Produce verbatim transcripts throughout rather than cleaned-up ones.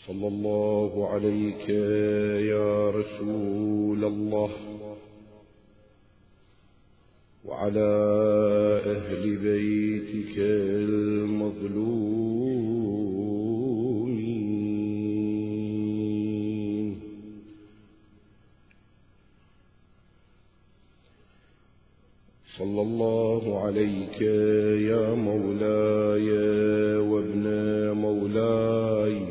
صلى الله عليك يا رسول الله وعلى أهل بيتك المظلومين. صلى الله عليك يا مولاي وابن مولاي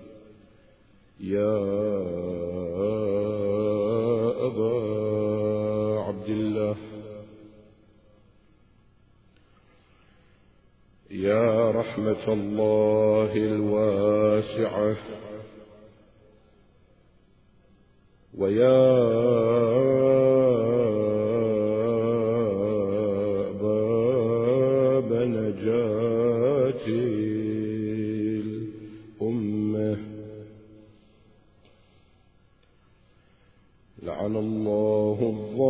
يا أبا عبد الله، يا رحمة الله الواسعة، ويا باب نجاة الأمة. لعن الله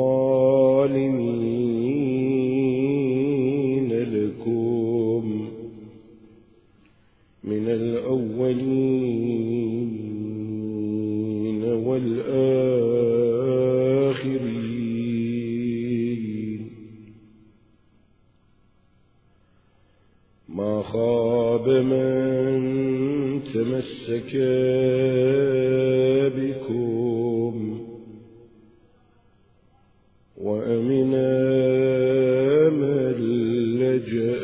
الظالمين لكم من الأولين والآخرين. ما خاب من تمسك بكم وأمن من لجأ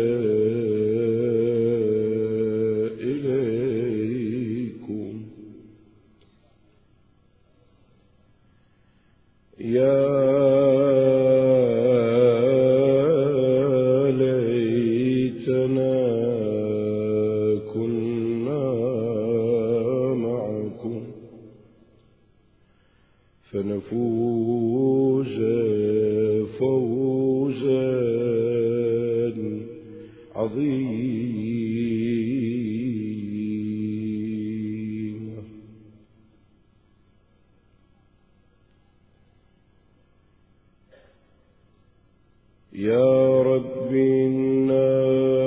إليكم. يا ليتنا كنا معكم فنفوز فوزا عظيما. يا رب إنا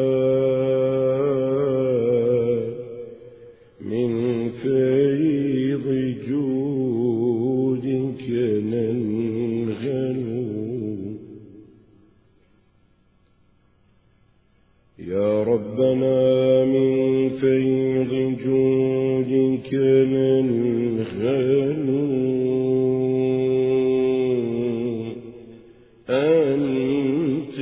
من فيض جودك ننغنو. يا ربنا من فيض جودك ننغنو. أنت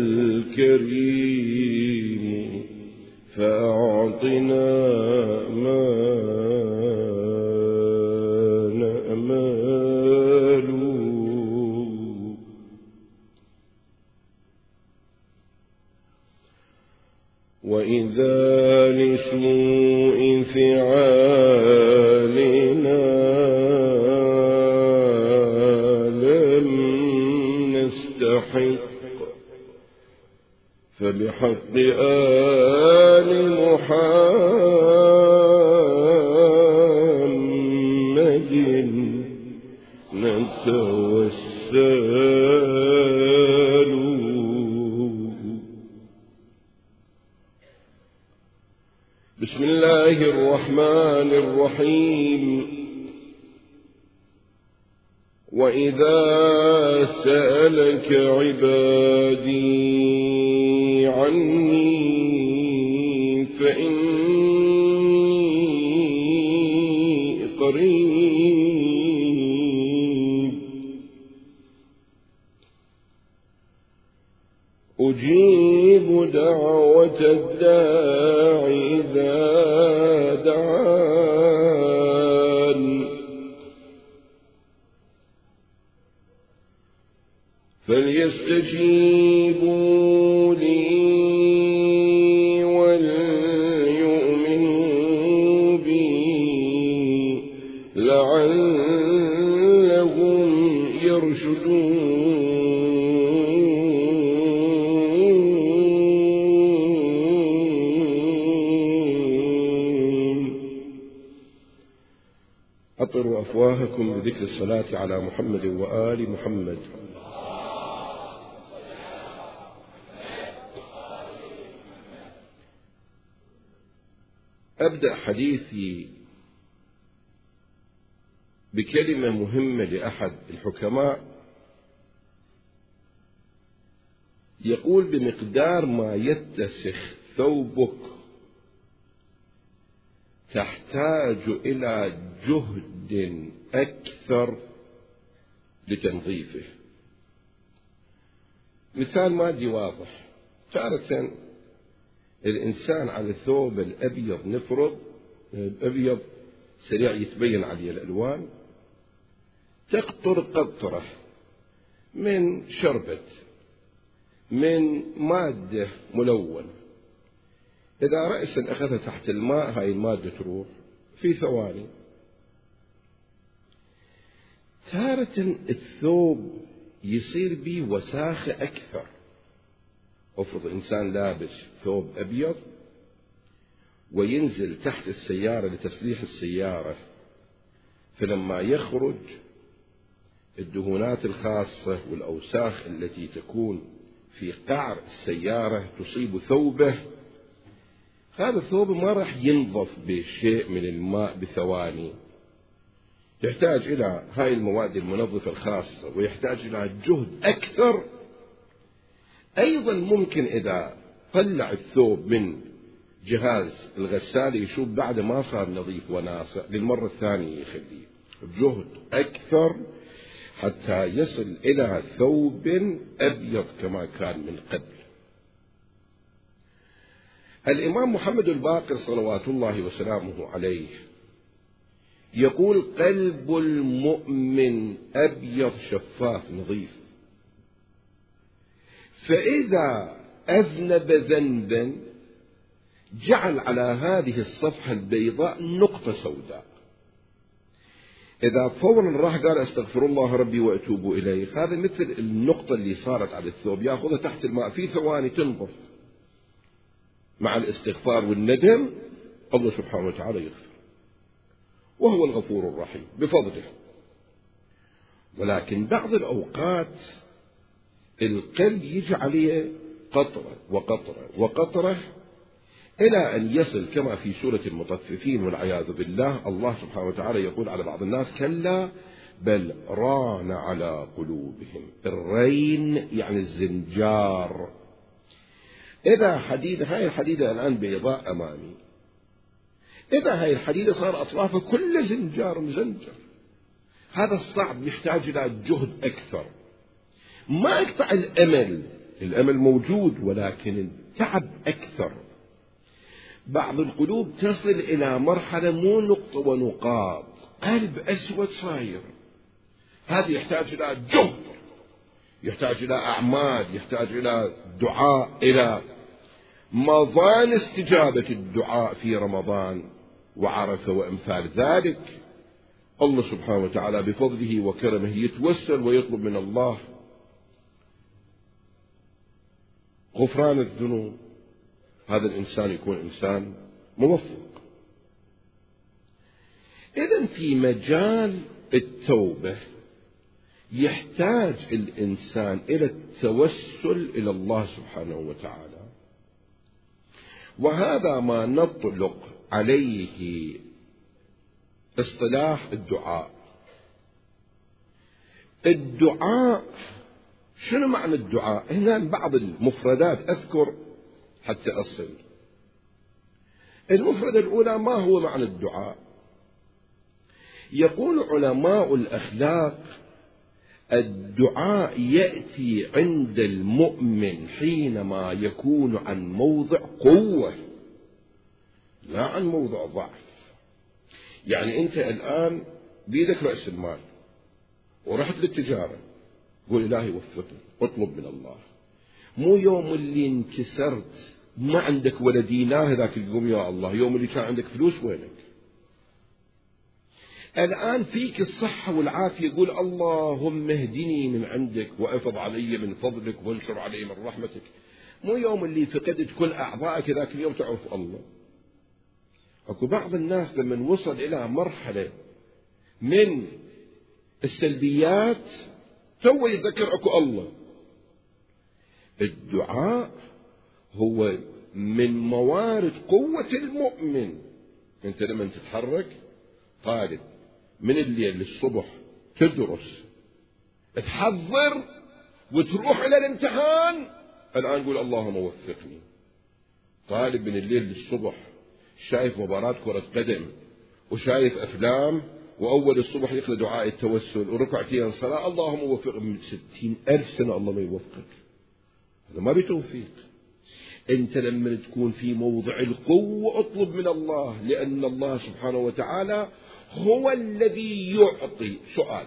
الكريم فأعطنا ما نأمل. وإذا لسوء فعالنا لم نستحق فبحق آل محمد نتوسل. بسم الله الرحمن الرحيم. وإذا سألك عبادي عني فإني قريب أجيب دعوة الداع إذا دعان فليستجيبوا لي وليؤمنوا بي لعلهم يرشدون. أطروا أفواهكم بذكر الصلاة على محمد وآل محمد. أبدأ حديثي بكلمة مهمة لأحد الحكماء يقول: بمقدار ما يتسخ ثوبك تحتاج إلى جهد أكثر لتنظيفه. مثال مادي واضح: تارة الإنسان على الثوب الأبيض، نفرض الأبيض سريع يتبين عليه الألوان، تقطر قطرة من شربت من مادة ملونة، إذا رأسا أخذها تحت الماء هاي المادة تروح في ثواني. تارة الثوب يصير بيه وساخة أكثر. أفرض إنسان لابس ثوب أبيض وينزل تحت السيارة لتسليح السيارة، فلما يخرج الدهونات الخاصة والأوساخ التي تكون في قعر السيارة تصيب ثوبه، هذا الثوب ما راح ينظف بشيء من الماء بثواني، يحتاج إلى هاي المواد المنظفة الخاصة ويحتاج إلى جهد أكثر. أيضا ممكن إذا طلع الثوب من جهاز الغسالة يشوف بعد ما صار نظيف وناصع للمرة الثانية، يخليه جهد أكثر حتى يصل إلى ثوب أبيض كما كان من قبل. الإمام محمد الباقر صلوات الله وسلامه عليه يقول: قلب المؤمن أبيض شفاف نظيف، فإذا أذنب ذنبا جعل على هذه الصفحة البيضاء نقطة سوداء، إذا فورا راح قال أستغفر الله ربي وأتوب إليه، هذا مثل النقطة اللي صارت على الثوب، يأخذها تحت الماء في ثواني تنظف. مع الاستغفار والندم الله سبحانه وتعالى يغفر، وهو الغفور الرحيم بفضله. ولكن بعض الأوقات القلب يجي عليه قطرة وقطرة وقطرة إلى أن يصل كما في سورة المطففين والعياذ بالله، الله سبحانه وتعالى يقول على بعض الناس: كلا بل ران على قلوبهم. الرين يعني الزنجار. إذا حديدة، هاي الحديدة الآن بيضاء أمامي، إذا هاي الحديدة صار أطرافها كل زنجار مزنجر، هذا الصعب يحتاج إلى جهد أكثر. ما أقطع الأمل، الأمل موجود، ولكن التعب أكثر. بعض القلوب تصل إلى مرحلة مو نقطة ونقاط، قلب أسود صاير، هذا يحتاج إلى جهد، يحتاج إلى أعمال، يحتاج إلى دعاء، إلى مظان استجابة الدعاء في رمضان وعرفة وأمثال ذلك. الله سبحانه وتعالى بفضله وكرمه يتوسل ويطلب من الله غفران الذنوب، هذا الإنسان يكون إنسان موفق. إذن في مجال التوبة يحتاج الإنسان إلى التوسل إلى الله سبحانه وتعالى، وهذا ما نطلق عليه اصطلاح الدعاء. الدعاء شنو معنى الدعاء؟ هنا بعض المفردات أذكر حتى أصل. المفردة الأولى: ما هو معنى الدعاء؟ يقول علماء الأخلاق: الدعاء يأتي عند المؤمن حينما يكون عن موضع قوة لا عن موضع ضعف. يعني أنت الآن بيدك رأس المال ورحت للتجارة، قول إلهي وفقني، اطلب من الله. مو يوم اللي انكسرت ما عندك ولا دينار ذاك اليوم يا الله، يوم اللي كان عندك فلوس وينك؟ الآن فيك الصحة والعافية، قول اللهم اهدني من عندك وأفض علي من فضلك وانشر علي من رحمتك. مو يوم اللي فقدت كل أعضائك ذاك اليوم تعرف الله. أكو بعض الناس لما وصل إلى مرحلة من السلبيات تو يتذكر أكو الله. الدعاء هو من موارد قوة المؤمن، أنت لما تتحرك طالب من الليل للصبح تدرس تحضر وتروح إلى الامتحان، الآن قول اللهم وفقني. طالب من الليل للصبح شايف مباراة كرة قدم وشايف أفلام، وأول الصبح يقرأ دعاء التوسل وركعتين صلاة اللهم وفق، من ستين ألف سنة الله ما يوفقك. هذا ما بتوفيق. أنت لما تكون في موضع القوة اطلب من الله، لأن الله سبحانه وتعالى هو الذي يعطي. سؤال: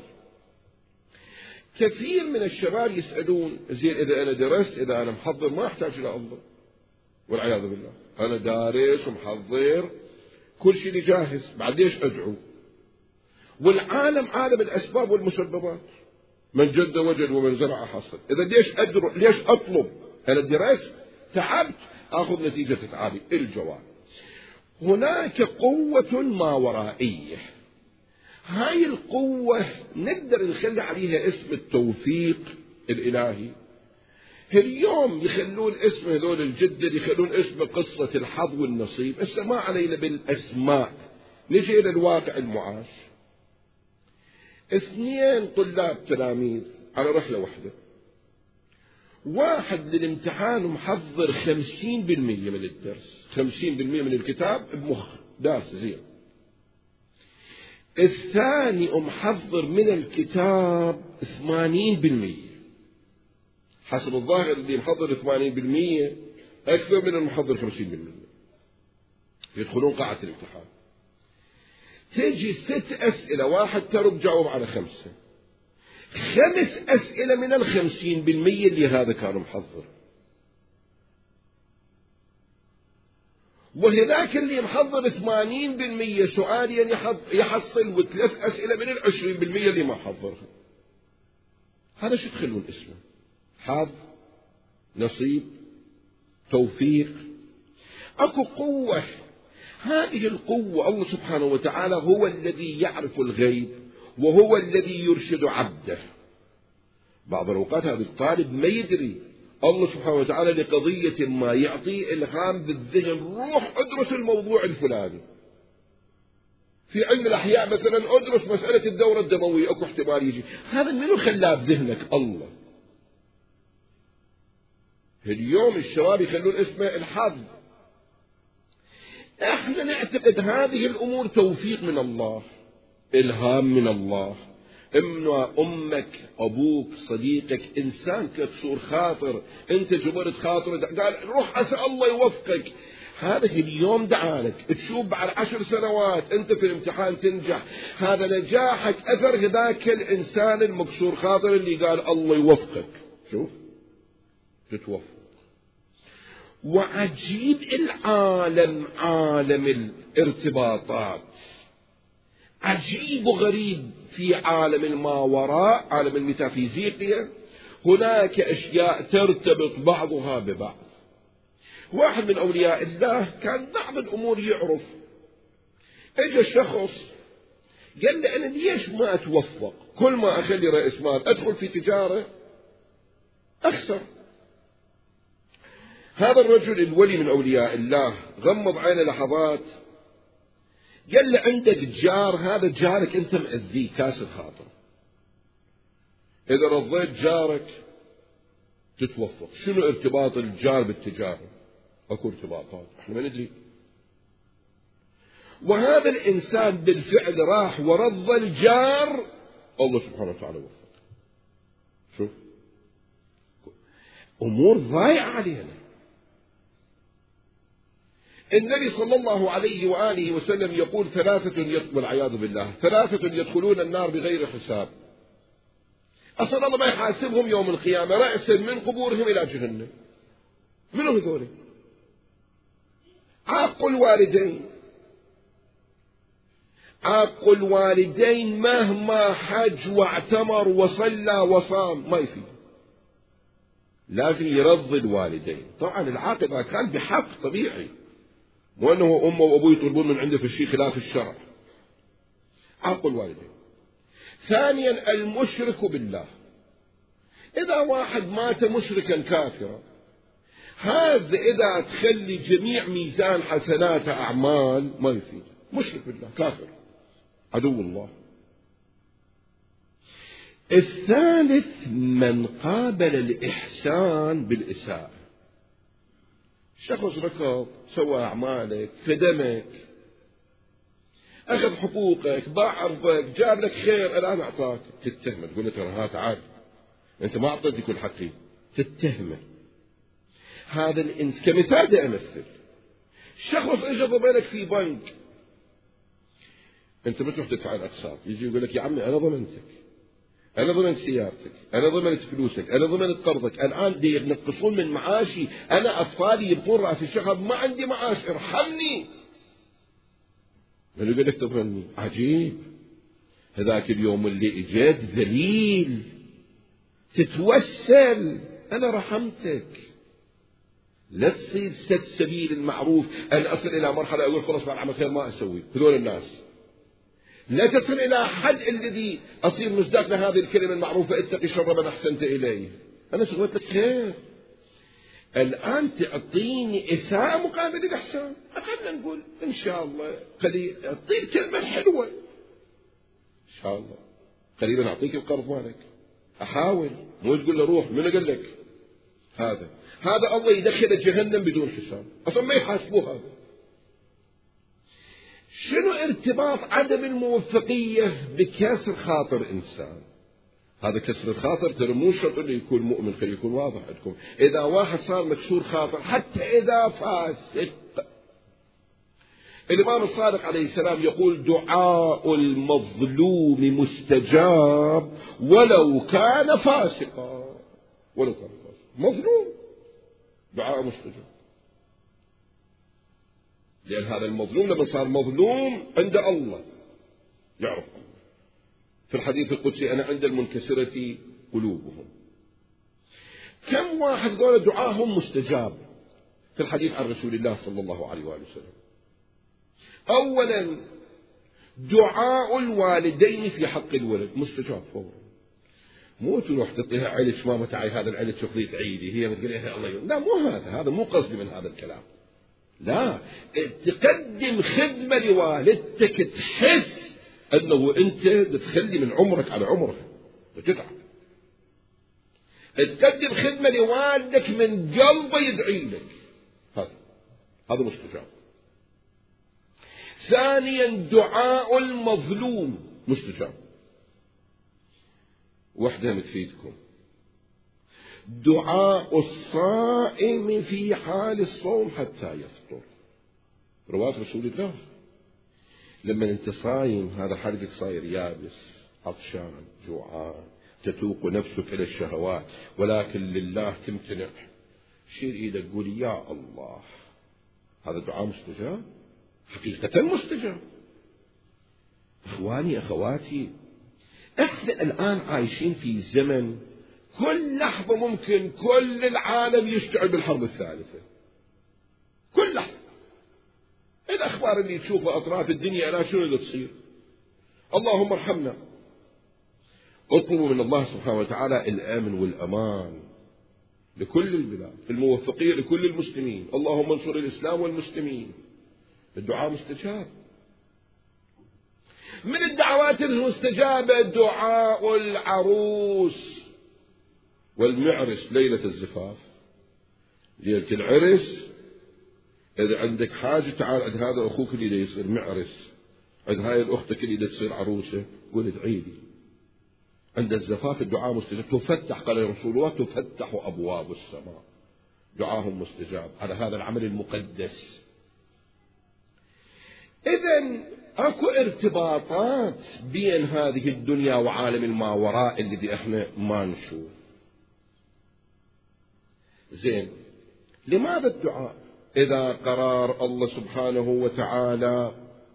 كثير من الشباب يسألون زين إذا أنا درست، إذا أنا محضر ما أحتاج إلى الله، والعياذ بالله أنا دارس ومحضر كل شيء لي جاهز، بعد ليش أدعو؟ والعالم عالم الأسباب والمسببات، من جد وجد ومن زرع حصد. إذا ليش أدرو؟ ليش أطلب؟ أنا درست تعبت أخذ نتيجة تعبي. الجواب: هناك قوة ما ورائية، هاي القوة نقدر نخلي عليها اسم التوفيق الإلهي. اليوم يخلون اسم هذول الجدد يخلون اسم قصة الحظ والنصيب. هسه ما علينا بالأسماء، نجي إلى الواقع المعاش. اثنين طلاب تلاميذ على رحلة واحدة، واحد للامتحان محضر خمسين بالمية من الدرس، خمسين بالمية من الكتاب بمخ دارس زين. الثاني محضر من الكتاب ثمانين بالمية. حسب الظاهر اللي محضر ثمانين بالمية أكثر من المحضر خمسين بالمية. يدخلون قاعة الامتحان، تجي ست أسئلة، واحد ترى بجاوب على خمسة، خمس أسئلة من الخمسين بالمية اللي هذا كان محضر، وهذاك اللي محضر ثمانين بالمية سؤالين يحصل وثلاث أسئلة من العشرين بالمية اللي ما حضرها. هذا شو تخلون اسمه؟ حظ، نصيب، توفيق. أكو قوة، هذه القوة الله سبحانه وتعالى هو الذي يعرف الغيب وهو الذي يرشد عبده. بعض الأوقات هذا الطالب ما يدري، الله سبحانه وتعالى لقضية ما يعطيه إلهام بالذهن، روح أدرس الموضوع الفلاني. في علم الأحياء مثلا أدرس مسألة الدورة الدموية، أكو احتمال يجي. هذا منو خلاه بذهنك؟ الله. اليوم الشباب يخلون اسمه الحظ. احنا نعتقد هذه الأمور توفيق من الله، إلهام من الله. إما أمك، أبوك، صديقك، إنسان كتسور خاطر، أنت جبرت خاطر قال روح أسأل الله يوفقك، هذا اليوم دعالك. تشوف بعد عشر سنوات أنت في الامتحان تنجح، هذا نجاحك أثر هذاك الإنسان المكسور خاطر اللي قال الله يوفقك. شوف تتوفق. وعجيب العالم، عالم الارتباطات عجيب وغريب. في عالم الماوراء، عالم الميتافيزيقيا، هناك أشياء ترتبط بعضها ببعض. واحد من أولياء الله كان بعض الأمور يعرف، اجى شخص قال لي أنا ليش ما أتوفق؟ كل ما أخلي رأس مال أدخل في تجارة أخسر. هذا الرجل الولي من أولياء الله غمض عينه لحظات، قال له عندك جار، هذا جارك أنت مأذيه كاسر خاطر، إذا رضيت جارك تتوفق. شنو ارتباط الجار بالتجارة؟ أكو ارتباطات احنا ما ندري. وهذا الإنسان بالفعل راح ورضى الجار، الله سبحانه وتعالى وفق. شوف أمور ضايعة علينا. النبي صلى الله عليه وآله وسلم يقول ثلاثة يدخل، والعياذ بالله، ثلاثة يدخلون النار بغير حساب، أصلا الله ما يحاسبهم يوم القيامة رأسا من قبورهم إلى جهنم. منو هذول؟ عاق الوالدين. عاق الوالدين مهما حج واعتمر وصلى وصام ما يفيد، لازم يرضي الوالدين. طبعا العاق إذا كان بحق طبيعي، مو أنه أمه وأبوه يطلبون من عنده في الشيء خلاف الشرع. عاق الوالدين. ثانيا المشرك بالله، إذا واحد مات مشركا كافرا، هذا إذا تخلي جميع ميزان حسنات أعمال ما يفيد. مشرك بالله كافر عدو الله. الثالث من قابل الإحسان بالإساءة. شخص ركض سوى أعمالك خدمك أخذ حقوقك باع أرضك جاب لك خير الآن أعطاك، تتهمه تقول له ترى ها تعال أنت ما أعطيتني كل حقي، تتهمه. هذا الإنس كمثال ده أمثل شخص إجا ضمنك في بنك أنت بتروح تدفع الأقساط، يجي يقول لك يا عمي أنا ضمنتك، أنا ضمنت سيارتك، أنا ضمنت فلوسك، أنا ضمنت قرضك، الآن دي ينقصون من معاشي، أنا أطفالي يبطون رأس الشهر ما عندي معاش، ارحمني. من يقول لك تضمني؟ عجيب. هذاك اليوم اللي إجيت ذليل تتوسل أنا رحمتك. لا تصير سد سبيل المعروف أن أصل إلى مرحلة أقول خلاص بعد عمل خير ما أسوي هذول الناس. لا تصل إلى حد الذي أصير مصداق لهذه الكلمة المعروفة اتقي شر من أحسنت إليه. أنا سويت لك خير الآن تعطيني إساءة مقابل الإحسان. خلنا نقول إن شاء الله قليل أعطيك كلمة حلوة إن شاء الله قريبا أعطيك القرض مالك، أحاول مو تقول له روح. من أقول لك هذا هذا الله يدخل جهنم بدون حساب أصلا ما يحاسبوه. هذا شنو ارتباط عدم الموفقية بكسر خاطر إنسان؟ هذا كسر الخاطر ترى مو شرط انه يكون مؤمن، خلي يكون واضح عندكم. اذا واحد صار مكسور خاطر حتى اذا فاسق، الامام الصادق عليه السلام يقول دعاء المظلوم مستجاب ولو كان فاسقا. ولو كان فاسقا مظلوم دعاء مستجاب، لان هذا المظلوم لما صار مظلوم عند الله يعرف الله. في الحديث القدسي أنا عند المنكسرة قلوبهم. كم واحد قال دعاهم مستجاب في الحديث عن رسول الله صلى الله عليه وآله وسلم؟ أولا دعاء الوالدين في حق الولد مستجاب فورا. مو تروح تعطيها علش ماما تعي هذا العلش شوفي تعيدي هي بتقول لها الله يقول. لا مو هذا هذا مو قصدي من هذا الكلام. لا تقدم خدمة لوالدتك تحس أنه أنت بتخلي من عمرك على عمرها بتتعب. تقدم خدمة لوالدك من قلبه يدعي لك، هذا هذا مستجاب. ثانيا دعاء المظلوم مستجاب. وحدة متفيدكم دعاء الصائم في حال الصوم حتى يفطر. رواة رسول الله لما انت صايم هذا حرقك صاير يابس عطشان جوعان تتوق نفسك إلى الشهوات ولكن لله تمتنع، شير إيدك قول يا الله. هذا دعاء مستجاب حقيقة مستجاب. إخواني أخواتي إحنا الآن عايشين في زمن كل لحظة ممكن كل العالم يشتعل بالحرب الثالثة. كل لحظة الأخبار اللي تشوفها أطراف الدنيا لا شنو اللي تصير. اللهم ارحمنا. اطلبوا من الله سبحانه وتعالى الأمن والأمان لكل البلاد، الموفقية لكل المسلمين. اللهم انصر الإسلام والمسلمين. الدعاء مستجاب. من الدعوات المستجابة دعاء العروس والمعرس ليلة الزفاف. ليلة العرس إذا عندك حاجة تعال عند هذا أخوك اللي دا يصير معرس، عند هاي الأختك اللي دا تصير عروسة قول ادعي لي. عند الزفاف الدعاء مستجاب. تفتح قال رسول الله تفتح أبواب السماء. دعاهم مستجاب على هذا العمل المقدس. إذن أكو ارتباطات بين هذه الدنيا وعالم الماوراء الذي احنا ما نشوف. زين لماذا الدعاء؟ إذا قرار الله سبحانه وتعالى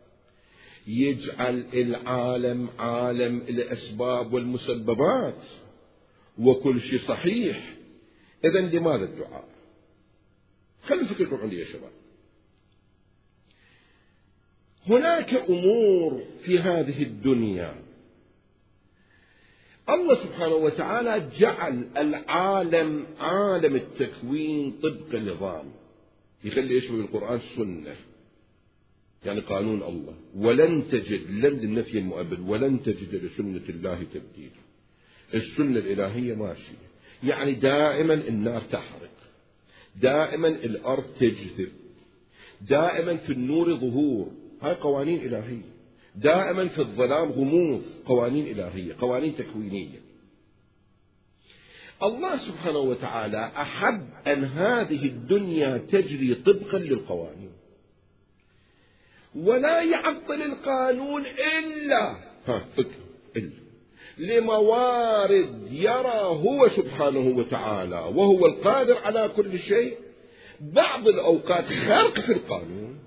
يجعل العالم عالم الأسباب والمسببات وكل شيء صحيح، إذن لماذا الدعاء؟ خلوا فكركم عندي يا شباب. هناك أمور في هذه الدنيا الله سبحانه وتعالى جعل العالم عالم التكوين طبق نظام يخلي يشبه بالقرآن سنة. يعني قانون الله، ولن تجد، لن للنفي المؤبد، ولن تجد لسنة الله تبديلا. السنة الإلهية ماشية، يعني دائما النار تحرق، دائما الأرض تجذب، دائما في النور ظهور، هاي قوانين إلهية. دائما في الظلام غموض، قوانين إلهية، قوانين تكوينية. الله سبحانه وتعالى أحب أن هذه الدنيا تجري طبقا للقوانين، ولا يعطل القانون إلا ها فكر إلا لموارد يرى هو سبحانه وتعالى وهو القادر على كل شيء بعض الأوقات خرق في القانون.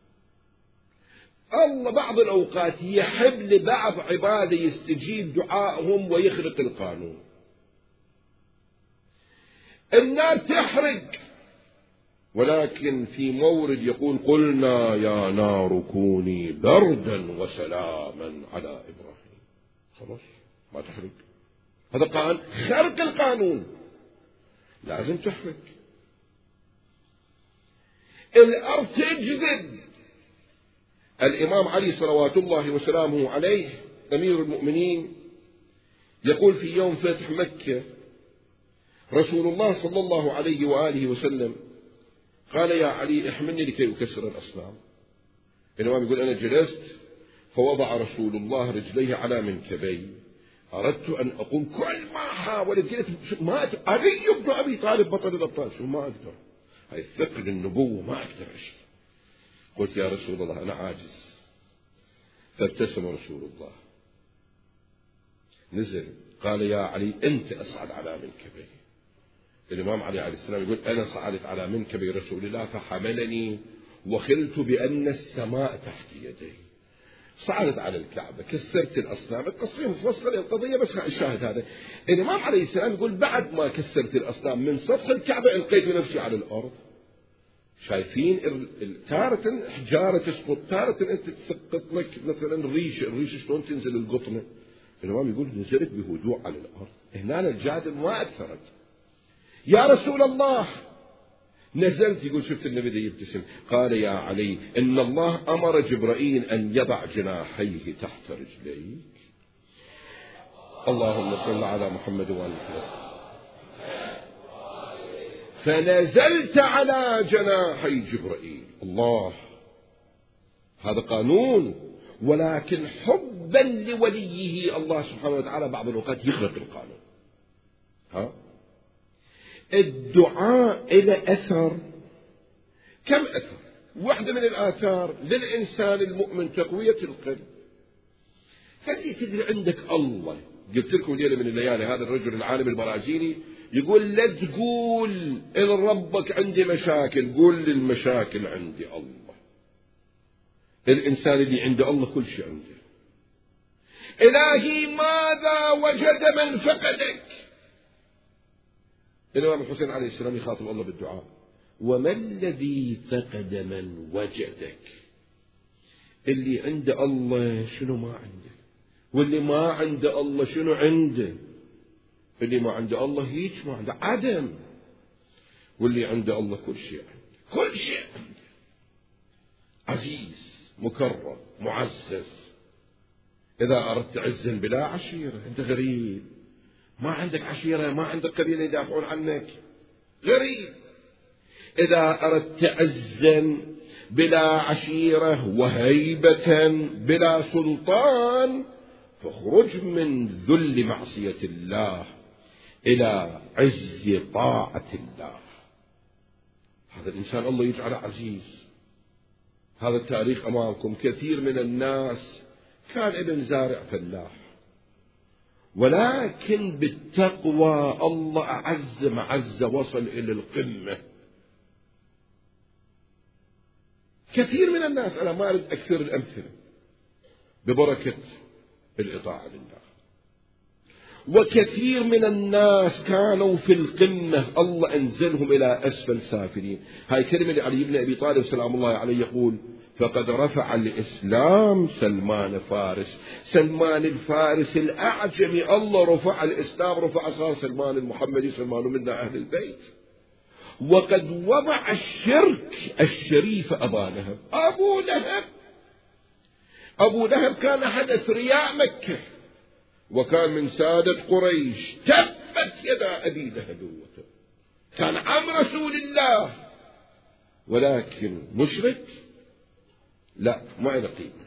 الله بعض الأوقات يحب لبعض عباده يستجيب دعائهم ويخرق القانون. النار تحرق، ولكن في مورد يقول قلنا يا نار كوني بردا وسلاما على إبراهيم، خلاص ما تحرق. هذا قال خرق القانون، لازم تحرق. الأرض تجذب. الإمام علي صلوات الله وسلامه عليه أمير المؤمنين يقول في يوم فتح مكة رسول الله صلى الله عليه وآله وسلم قال يا علي احملني لكي أكسر الأصنام. الإمام يقول أنا جلست فوضع رسول الله رجليه على منكبي، أردت أن أقوم كل ما حاولت قلت ما أقدر. علي بن أبي طالب بطل الأبطال، شو ما أقدر، هاي ثقل النبوة ما أقدر أشيء. قلت يا رسول الله أنا عاجز. فابتسم رسول الله، نزل قال يا علي أنت أصعد على منكبي. الإمام علي عليه السلام يقول أنا صعدت على منكبي رسول الله فحملني وخلت بأن السماء تحت يدي. صعدت على الكعبة كسرت الأصنام. القصة مفصلة القضية بس الشاهد هذا. الإمام عليه السلام يقول بعد ما كسرت الأصنام من سطح الكعبة ألقيت نفسي على الأرض. شايفين تارة حجارة تسقط، تارة أنت تسقط لك مثلا ريش، الريش شلون تنزل القطنة. الإمام يقول نزلت بهدوء على الأرض. هنا الجادل ما أثرت. يا رسول الله نزلت، يقول شفت النبي يبتسم. قال يا علي إن الله أمر جبرائيل أن يضع جناحيه تحت رجليك. اللهم صل على محمد وآل محمد. فنزلت على جناحي جبرائيل. الله، هذا قانون، ولكن حبا لوليه الله سبحانه وتعالى بعض الأوقات يخرق القانون. ها الدعاء إلى أثر. كم أثر؟ واحدة من الآثار للإنسان المؤمن تقوية القلب. هل تدري عندك الله؟ قلت لكم ليلة من الليالي هذا الرجل العالم البرازيلي يقول لا تقول إن ربك عندي مشاكل، قول للمشاكل عندي الله. الإنسان اللي عنده الله كل شيء عنده. إلهي ماذا وجد من فقدك؟ الإمام الحسين عليه السلام يخاطب الله بالدعاء وما الذي فقد من وجدك؟ اللي عنده الله شنو ما عنده، واللي ما عنده الله شنو عنده. اللي ما عنده الله هيك ما عنده عدم، واللي عنده الله كل شيء عنده، كل شيء عنده، عزيز مكرم معزز. إذا أردت عزا بلا عشيرة أنت غريب، ما عندك عشيرة، ما عندك قبيلة يدافعون عنك، غريب. إذا أردت عزا بلا عشيرة وهيبة بلا سلطان فاخرج من ذل معصية الله إلى عز طاعة الله. هذا الإنسان الله يجعله عزيز. هذا التاريخ أمامكم، كثير من الناس كان ابن زارع فلاح، ولكن بالتقوى الله أعز معز وصل إلى القمة. كثير من الناس، أنا ما أريد أكثر الأمثلة، ببركة الإطاعة لله. وكثير من الناس كانوا في القمة الله أنزلهم إلى أسفل سافلين. هاي كلمة لعلي بن أبي طالب سلام الله عليه يقول فقد رفع الإسلام سلمان فارس. سلمان الفارس الأعجمي الله رفع الإسلام، رفع صار سلمان المحمدي، سلمان منا أهل البيت. وقد وضع الشرك الشريف أبا لهب. أبو لهب أبو لهب كان أحد أثرياء مكة وكان من سادة قريش، تبت يدا أبي لهب وتب، كان عم رسول الله، ولكن مشرك لا، ما له قيمة.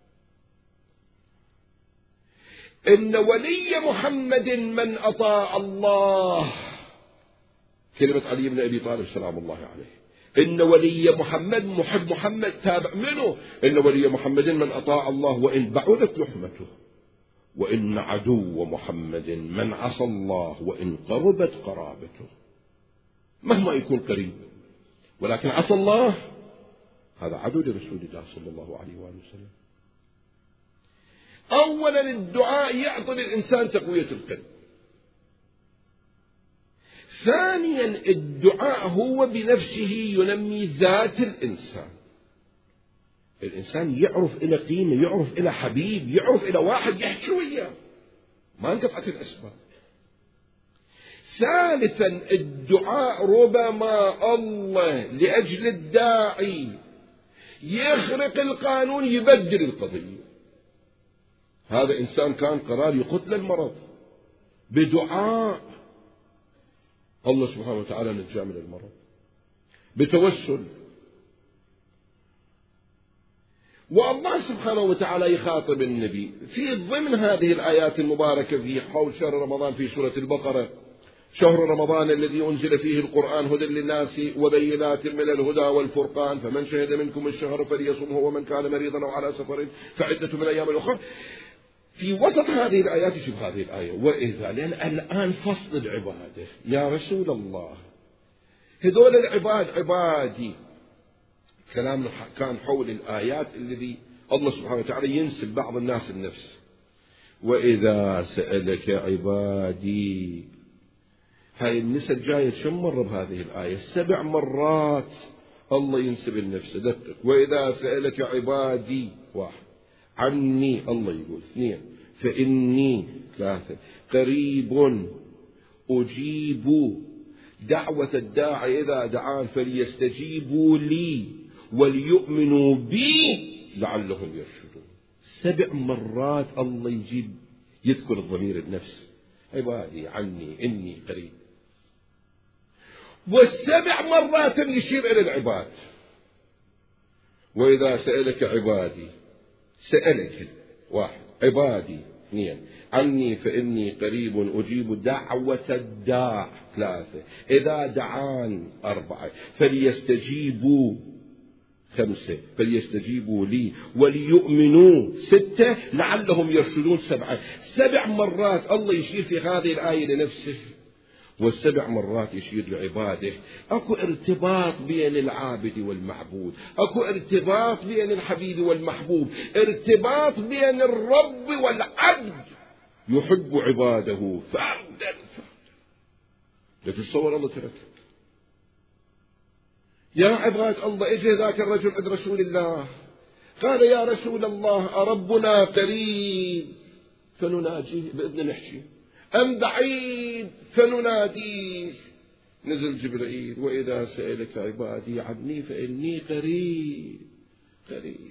إن ولي محمد من أطاع الله، كلمة علي بن أبي طالب سلام الله عليه، إن ولي محمد محب محمد تابع منه، إن ولي محمد من أطاع الله وإن بعدت لحمته، وإن عدو محمد من عصى الله وإن قربت قرابته. مهما يكون قريب ولكن عصى الله، هذا عدو لرسول الله صلى الله عليه وآله وسلم. أولا الدعاء يعطي للإنسان تقوية القلب. ثانيا الدعاء هو بنفسه ينمي ذات الإنسان. الإنسان يعرف إلى قيمة، يعرف إلى حبيب، يعرف إلى واحد يحكي وياه، ما انقطعت الأسباب. ثالثا الدعاء ربما الله لأجل الداعي يخرق القانون، يبدل القضية. هذا إنسان كان قرار يقتل المرض، بدعاء الله سبحانه وتعالى نجاه من المرض، بتوسل. والله سبحانه وتعالى يخاطب النبي في ضمن هذه الآيات المباركة في حول شهر رمضان في سورة البقرة: شهر رمضان الذي أنزل فيه القرآن هدى للناس وبينات من الهدى والفرقان، فمن شهد منكم الشهر فليصمه ومن كان مريضا أو على سفر فعدة من أيام أخرى. في وسط هذه الآيات يشوف هذه الآية: وإذا، لأن الآن فصل العبادة يا رسول الله، هذول العباد عبادي. كلامنا كان حول الآيات الذي الله سبحانه وتعالى ينسب بعض الناس النفس. وإذا سألك عبادي، هاي النسب جاية كم مرة بهذه الآية؟ سبع مرات الله ينسب النفس. دقق: وإذا سألك عبادي، واحد، عني الله يقول، اثنين، فإني، ثلاثة، قريب أجيب دعوة الداعي إذا دعان فليستجيبوا لي وليؤمنوا بي لعلهم يرشدون. سبع مرات الله يجيب يذكر الضمير النفس: عبادي، عني، إني، قريب. والسبع مرات يشير إلى العباد. وإذا سألك عبادي، سألك، واحد، عبادي، اثنين، عني فإني قريب أجيب دعوة الداع، ثلاثة، إذا دعان، أربعة، فليستجيبوا، خمسة، فليستجيبوا لي وليؤمنوا، ستة، لعلهم يرشدون، سبعة. سبع مرات الله يشير في هذه الآية لنفسه، والسبع مرات يشير لعباده. أكو ارتباط بين العابد والمعبود، أكو ارتباط بين الحبيب والمحبوب، ارتباط بين الرب والعبد، يحب عباده فردا فردا. لا تتصور الله تركك يا عباد الله. اجى ذاك الرجل عند رسول الله قال: يا رسول الله، أربنا قريب فنناجيه بإذن نحكي، أم بعيد فنناديه؟ نزل جبريل: وإذا سألك عبادي عني فإني قريب قريب.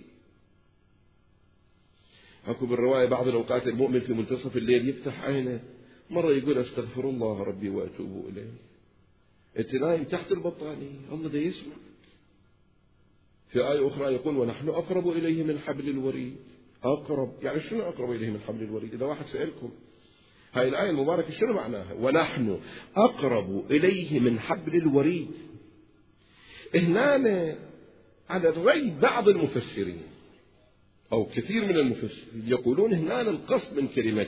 أكو بالرواية بعض الأوقات المؤمن في منتصف الليل يفتح عينه، مرة يقول: أستغفر الله ربي وأتوب إليه. أنت نايم تحت البطانية، الله ده يسمع. في آية أخرى يقول: ونحن أقرب إليه من حبل الوريد. أقرب يعني شنو أقرب إليه من حبل الوريد؟ إذا واحد سألكم هاي الآية المباركة شنو معناها؟ ونحن أقرب إليه من حبل الوريد. هنا على الرأي بعض المفسرين أو كثير من المفسرين يقولون هنا القصد من كلمة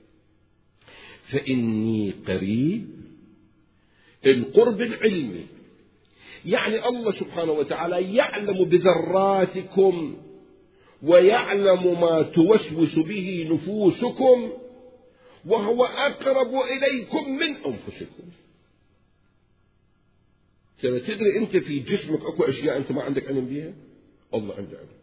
فإني قريب القرب العلمي، يعني الله سبحانه وتعالى يعلم بذراتكم ويعلم ما توسوس به نفوسكم، وهو أقرب إليكم من أنفسكم. ترى تدري أنت في جسمك أكو أشياء أنت ما عندك علم بها، الله عنده علم.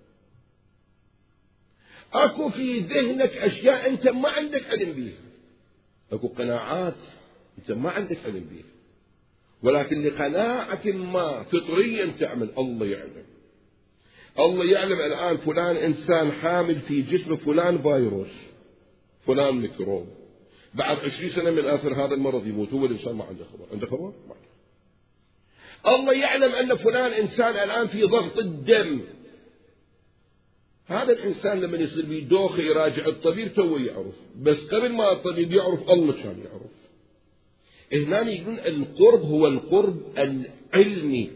أكو في ذهنك أشياء أنت ما عندك علم بها، أكو قناعات أنت ما عندك علم بها، ولكن لقناعة ما فطريا تعمل، الله يعلم. الله يعلم الآن فلان إنسان حامل في جسم فلان فيروس، فلان ميكروب، بعد عشرين سنة من آخر هذا المرض يموت، هو الإنسان ما عنده خبر. عنده خبر؟ ما عنده. الله يعلم أن فلان إنسان الآن في ضغط الدم، هذا الإنسان لما يصير به دوخة يراجع الطبيب تو يعرف، بس قبل ما الطبيب يعرف الله كان يعرف. هنا يقولون القرب هو القرب العلمي،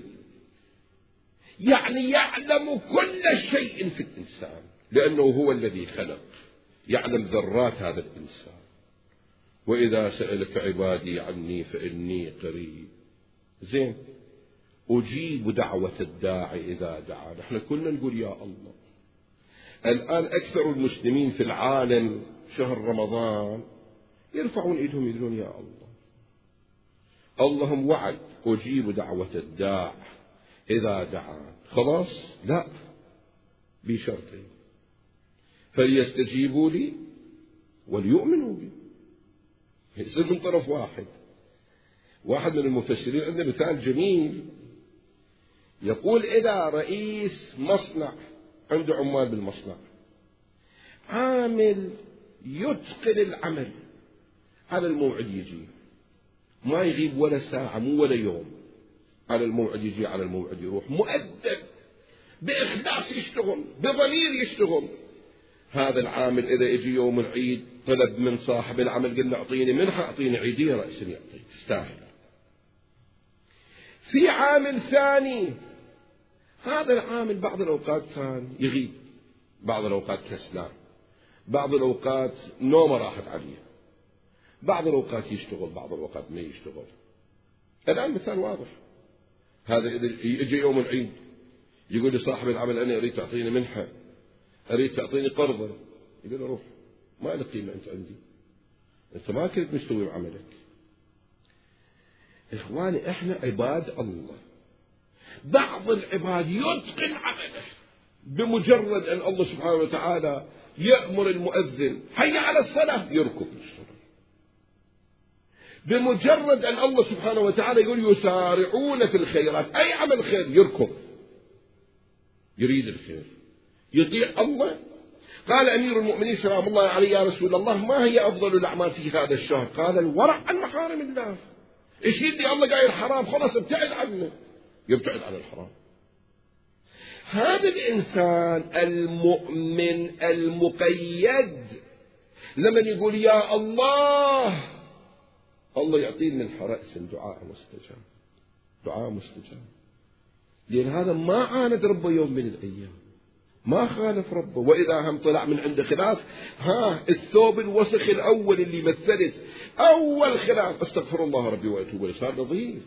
يعني يعلم كل شيء في الإنسان لأنه هو الذي خلق، يعلم ذرات هذا الإنسان. وإذا سألك عبادي عني فإني قريب، زين، أجيب دعوة الداعي إذا دعا. نحن كلنا نقول يا الله. الآن أكثر المسلمين في العالم شهر رمضان يرفعون إيدهم يقولون يا الله. اللهم وعد أجيب دعوة الداع إذا دعا، خلاص؟ لا، بشرطين: فليستجيبوا لي وليؤمنوا بي. يصير من طرف واحد. واحد من المفسرين عنده مثال جميل، يقول إذا رئيس مصنع عنده عمال بالمصنع، عامل يتقن العمل على الموعد يجي، ما يغيب ولا ساعة مو ولا يوم، على الموعد يجي على الموعد يروح، مؤدب بإخلاص يشتغل، بضمير يشتغل. هذا العامل إذا يجي يوم العيد طلب من صاحب العمل قال له أعطيني منحة، أعطيني عيدية، رأسا يعطيك، تستاهل. في عامل ثاني، هذا العامل بعض الأوقات كان يغيب، بعض الأوقات كسلان، بعض الأوقات نومه راحت عليه، بعض الأوقات يشتغل، بعض الأوقات ما يشتغل. الآن مثال واضح، هذا إذا يجي يوم العيد يقول لصاحب العمل أنا أريد تعطيني منحة، أريد تعطيني قرضة، يقول له روح، ما لك قيمة أنت عندي، أنت ما كنت مستوي بعملك. إخواني إحنا عباد الله، بعض العباد يتقن عمله، بمجرد أن الله سبحانه وتعالى يأمر المؤذن حي على الصلاة يركض للصلاة، بمجرد أن الله سبحانه وتعالى يقول يسارعون في الخيرات، أي عمل خير يركض، يريد الخير، يطيع الله. قال أمير المؤمنين سلام الله عليه يا رسول الله ما هي أفضل الأعمال في هذا الشهر؟ قال الورع عن محارم الله. إيش يدي الله قايل حرام، خلاص ابتعد عنه، يبتعد عن الحرام. هذا الإنسان المؤمن المقيد لمن يقول يا الله، الله يعطيه من رأس دعاء مستجاب، دعاء مستجاب، لأن هذا ما عاند ربه يوم من الأيام، ما خالف ربه. وإذا هم طلع من عنده خلاف، ها الثوب الوسخ الأول اللي مثلت أول خلاف استغفر الله ربي وأتوب إليه، صار نظيف.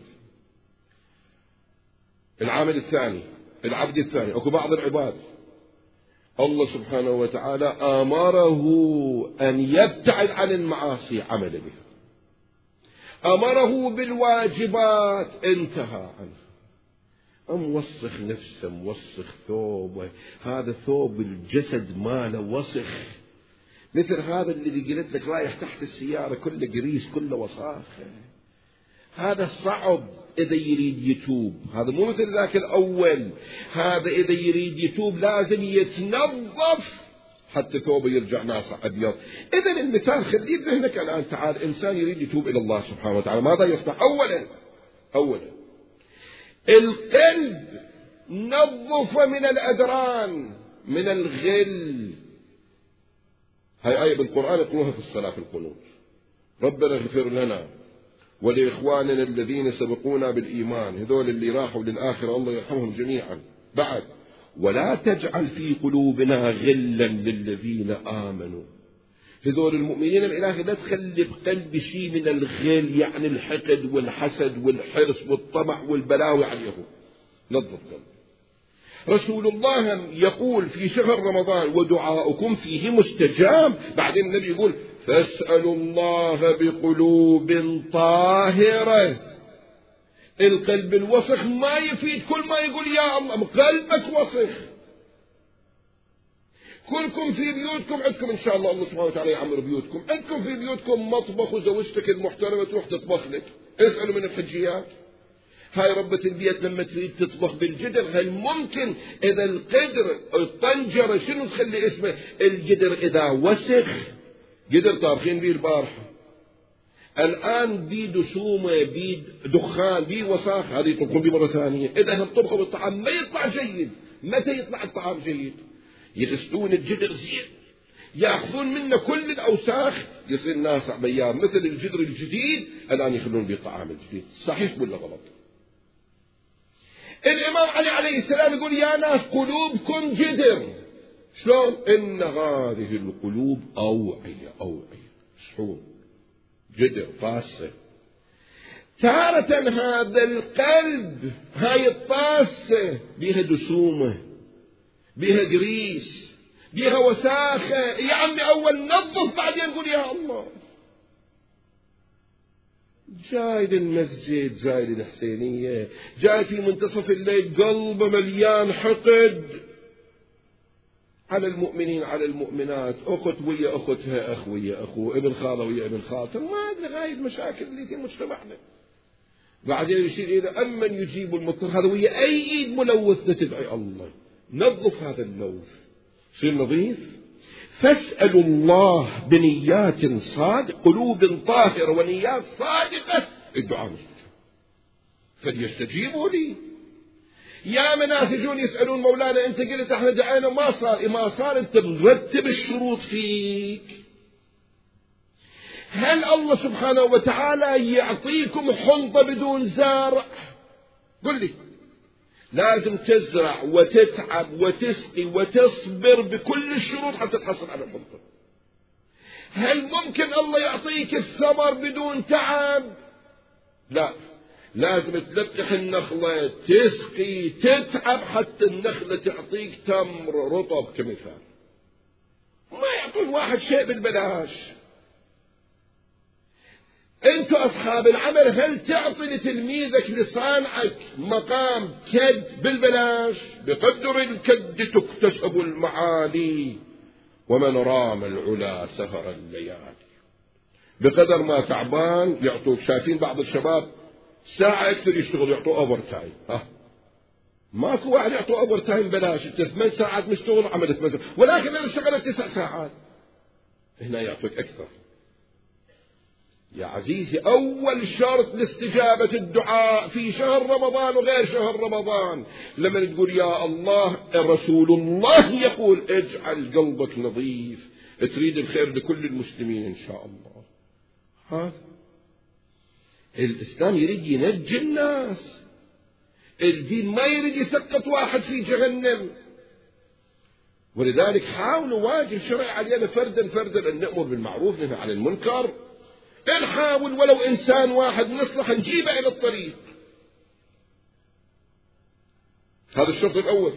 العامل الثاني، العبد الثاني، أكو بعض العباد الله سبحانه وتعالى أمره أن يبتعد عن المعاصي عمل بها، أمره بالواجبات انتهى عنها، موسخ نفسه، موسخ ثوبه، هذا ثوب الجسد ماله وسخ، مثل هذا اللي قلت لك رايح تحت السيارة كله قريس كله وساخة، هذا صعب إذا يريد يتوب، هذا مو مثل ذاك الأول، هذا إذا يريد يتوب لازم يتنظف حتى ثوبه يرجع ناصع أبيض. إذا المثال خليه بذهنك الآن. تعال إنسان يريد يتوب إلى الله سبحانه وتعالى، ماذا يصنع؟ أولا أولا القلب نظف من الأدران، من الغل. هاي آية بالقرآن يقولوها في الصلاة في القنوت: ربنا اغفر لنا ولإخواننا الذين سبقونا بالإيمان، هذول اللي راحوا للآخرة الله يرحمهم جميعا. بعد ولا تجعل في قلوبنا غلا للذين آمنوا، هذول المؤمنين الإلهي لا تخلي بقلب شيء من الغل، يعني الحقد والحسد والحرص والطمع والبلاوي عليهم، نظف قلبك. رسول الله يقول في شهر رمضان ودعاؤكم فيه مستجاب، بعدين النبي يقول فاسألوا الله بقلوب طاهرة. القلب الوسخ ما يفيد كل ما يقول يا الله، قلبك وسخ. كلكم في بيوتكم عندكم إن شاء الله الله سبحانه وتعالى يعمر بيوتكم، عندكم في بيوتكم مطبخ وزوجتك المحترمة تروح تطبخ لك، اسألوا من الحجيات. هاي ربة البيت لما تريد تطبخ بالجدر، هل ممكن إذا القدر الطنجرة شنو تخلي اسمه الجدر إذا وسخ، جدر طابخين بيه البارحة، الآن بي دسومة بي دخان بي وساخ، هذه يطبخون بيه مرة ثانية. إذا هالطبخوا بالطعام ما يطلع جيد. متى يطلع الطعام جيد؟ يغسلون الجدر زين، يأخذون منه كل الأوساخ، يصير ناسع بيام مثل الجدر الجديد، الآن يخلون به الطعام الجديد. صحيح ولا غلط؟ الإمام علي عليه السلام يقول يا ناس قلوبكم جدر. شلون؟ إن هذه القلوب أوعية، أوعية شحون جدر طاسة. تارة هذا القلب هاي الطاسة بيها دسومة، بيها جريس، بيها وساخة. يا عمي أول نظف بعدين قول يا الله. جاي للمسجد، جاي للحسينية، جاي في منتصف الليل قلبه مليان حقد على المؤمنين على المؤمنات، أخت ويا أختها، أخ ويا أخوه، ابن خالة ويا ابن خالته، ما أدري هاي المشاكل اللي في مجتمعنا. بعدين يشير إلى أمن يجيب المضطر، هذا ويا أي إيد ملوثة تدعي الله. نظف هذا اللوث، صير نظيف. فاسألوا الله بنيات صادقة، قلوب طاهرة ونيات صادقة، الدعاء مستجاب. فليستجيبوا لي. يا مناس يجون يسألون مولانا أنت قلت احنا دعينا ما صار، ما صار أنت مرتب الشروط فيك. هل الله سبحانه وتعالى يعطيكم حنطة بدون زارع؟ قل لي. لازم تزرع وتتعب وتسقي وتصبر بكل الشروط حتى تحصل على الحنطة. هل ممكن الله يعطيك الثمر بدون تعب؟ لا، لازم تلقح النخلة، تسقي، تتعب حتى النخلة تعطيك تمر رطب كمثال. ما يعطون واحد شيء بالبلاش. انتوا اصحاب العمل هل تعطي لتلميذك لصانعك مقام كد بالبلاش؟ بقدر الكد تكتسب المعالي، ومن رام العلا سهر الليالي. بقدر ما تعبان يعطوك. شايفين بعض الشباب ساعة أكثر يشتغل يعطوه أوفر تايم. ها ماكو واحد يعطوه أوفر تايم بلاش. انت ثمان ساعات مشتغل عملت ثمان، ولكن انا اشتغلت تسع ساعات هنا يعطوك أكثر. يا عزيزي أول شرط لاستجابة الدعاء في شهر رمضان وغير شهر رمضان، لما تقول يا الله، الرسول الله يقول اجعل قلبك نظيف، تريد الخير لكل المسلمين إن شاء الله. هذا الإسلام يريد ينجي الناس، الدين ما يريد يسقط واحد في جهنم. ولذلك حاولوا واجب شرعي علينا فردا فردا أن نأمر بالمعروف ننهى عن المنكر. نحاول ولو إنسان واحد نصلح نجيبه إلى الطريق. هذا الشرط الأول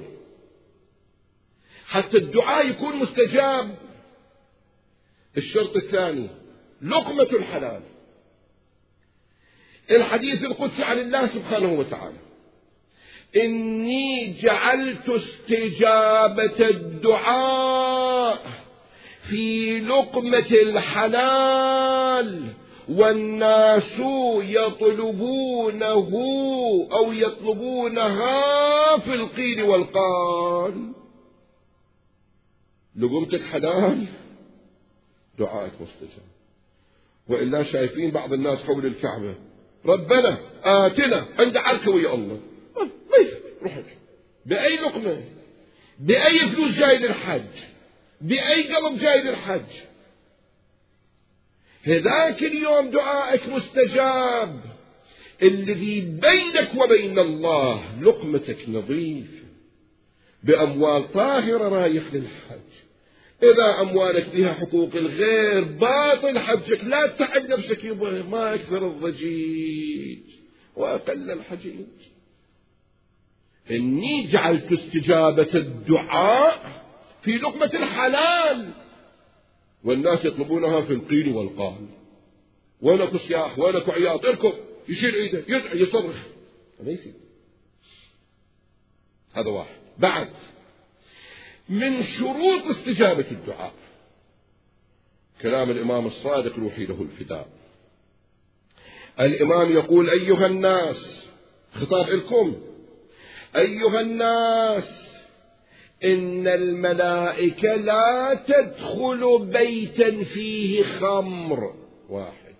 حتى الدعاء يكون مستجاب. الشرط الثاني لقمة الحلال. الحديث القدسي عن الله سبحانه وتعالى: إني جعلت استجابة الدعاء في لقمة الحلال والناس يطلبونه أو يطلبونها في القيل والقال. لقمتك حلال دعائك مستجاب. وإلا شايفين بعض الناس حول الكعبة ربنا آتنا عند عركة يا الله، ما روحك بأي لقمة، بأي فلوس جاي للحج، بأي قلب جاي للحج. هذاك اليوم دعائك مستجاب. الذي بينك وبين الله لقمتك نظيف بأموال طاهرة رايح للحج. إذا أموالك فيها حقوق الغير باطل حجك. لا تتعب نفسك يبغى ما أكثر الضجيج وأقل الحجيج. إني جعلت استجابة الدعاء في لقمة الحلال والناس يطلبونها في القيل والقال. وينك صياح وينك عياط، اركض يشيل ايده يدعي يصرخ ما يفيد. هذا واحد. بعد من شروط استجابة الدعاء كلام الإمام الصادق روحي له الفداء. الإمام يقول: أيها الناس خطاب لكم أيها الناس، إن الملائكة لا تدخل بيتا فيه خمر. واحد،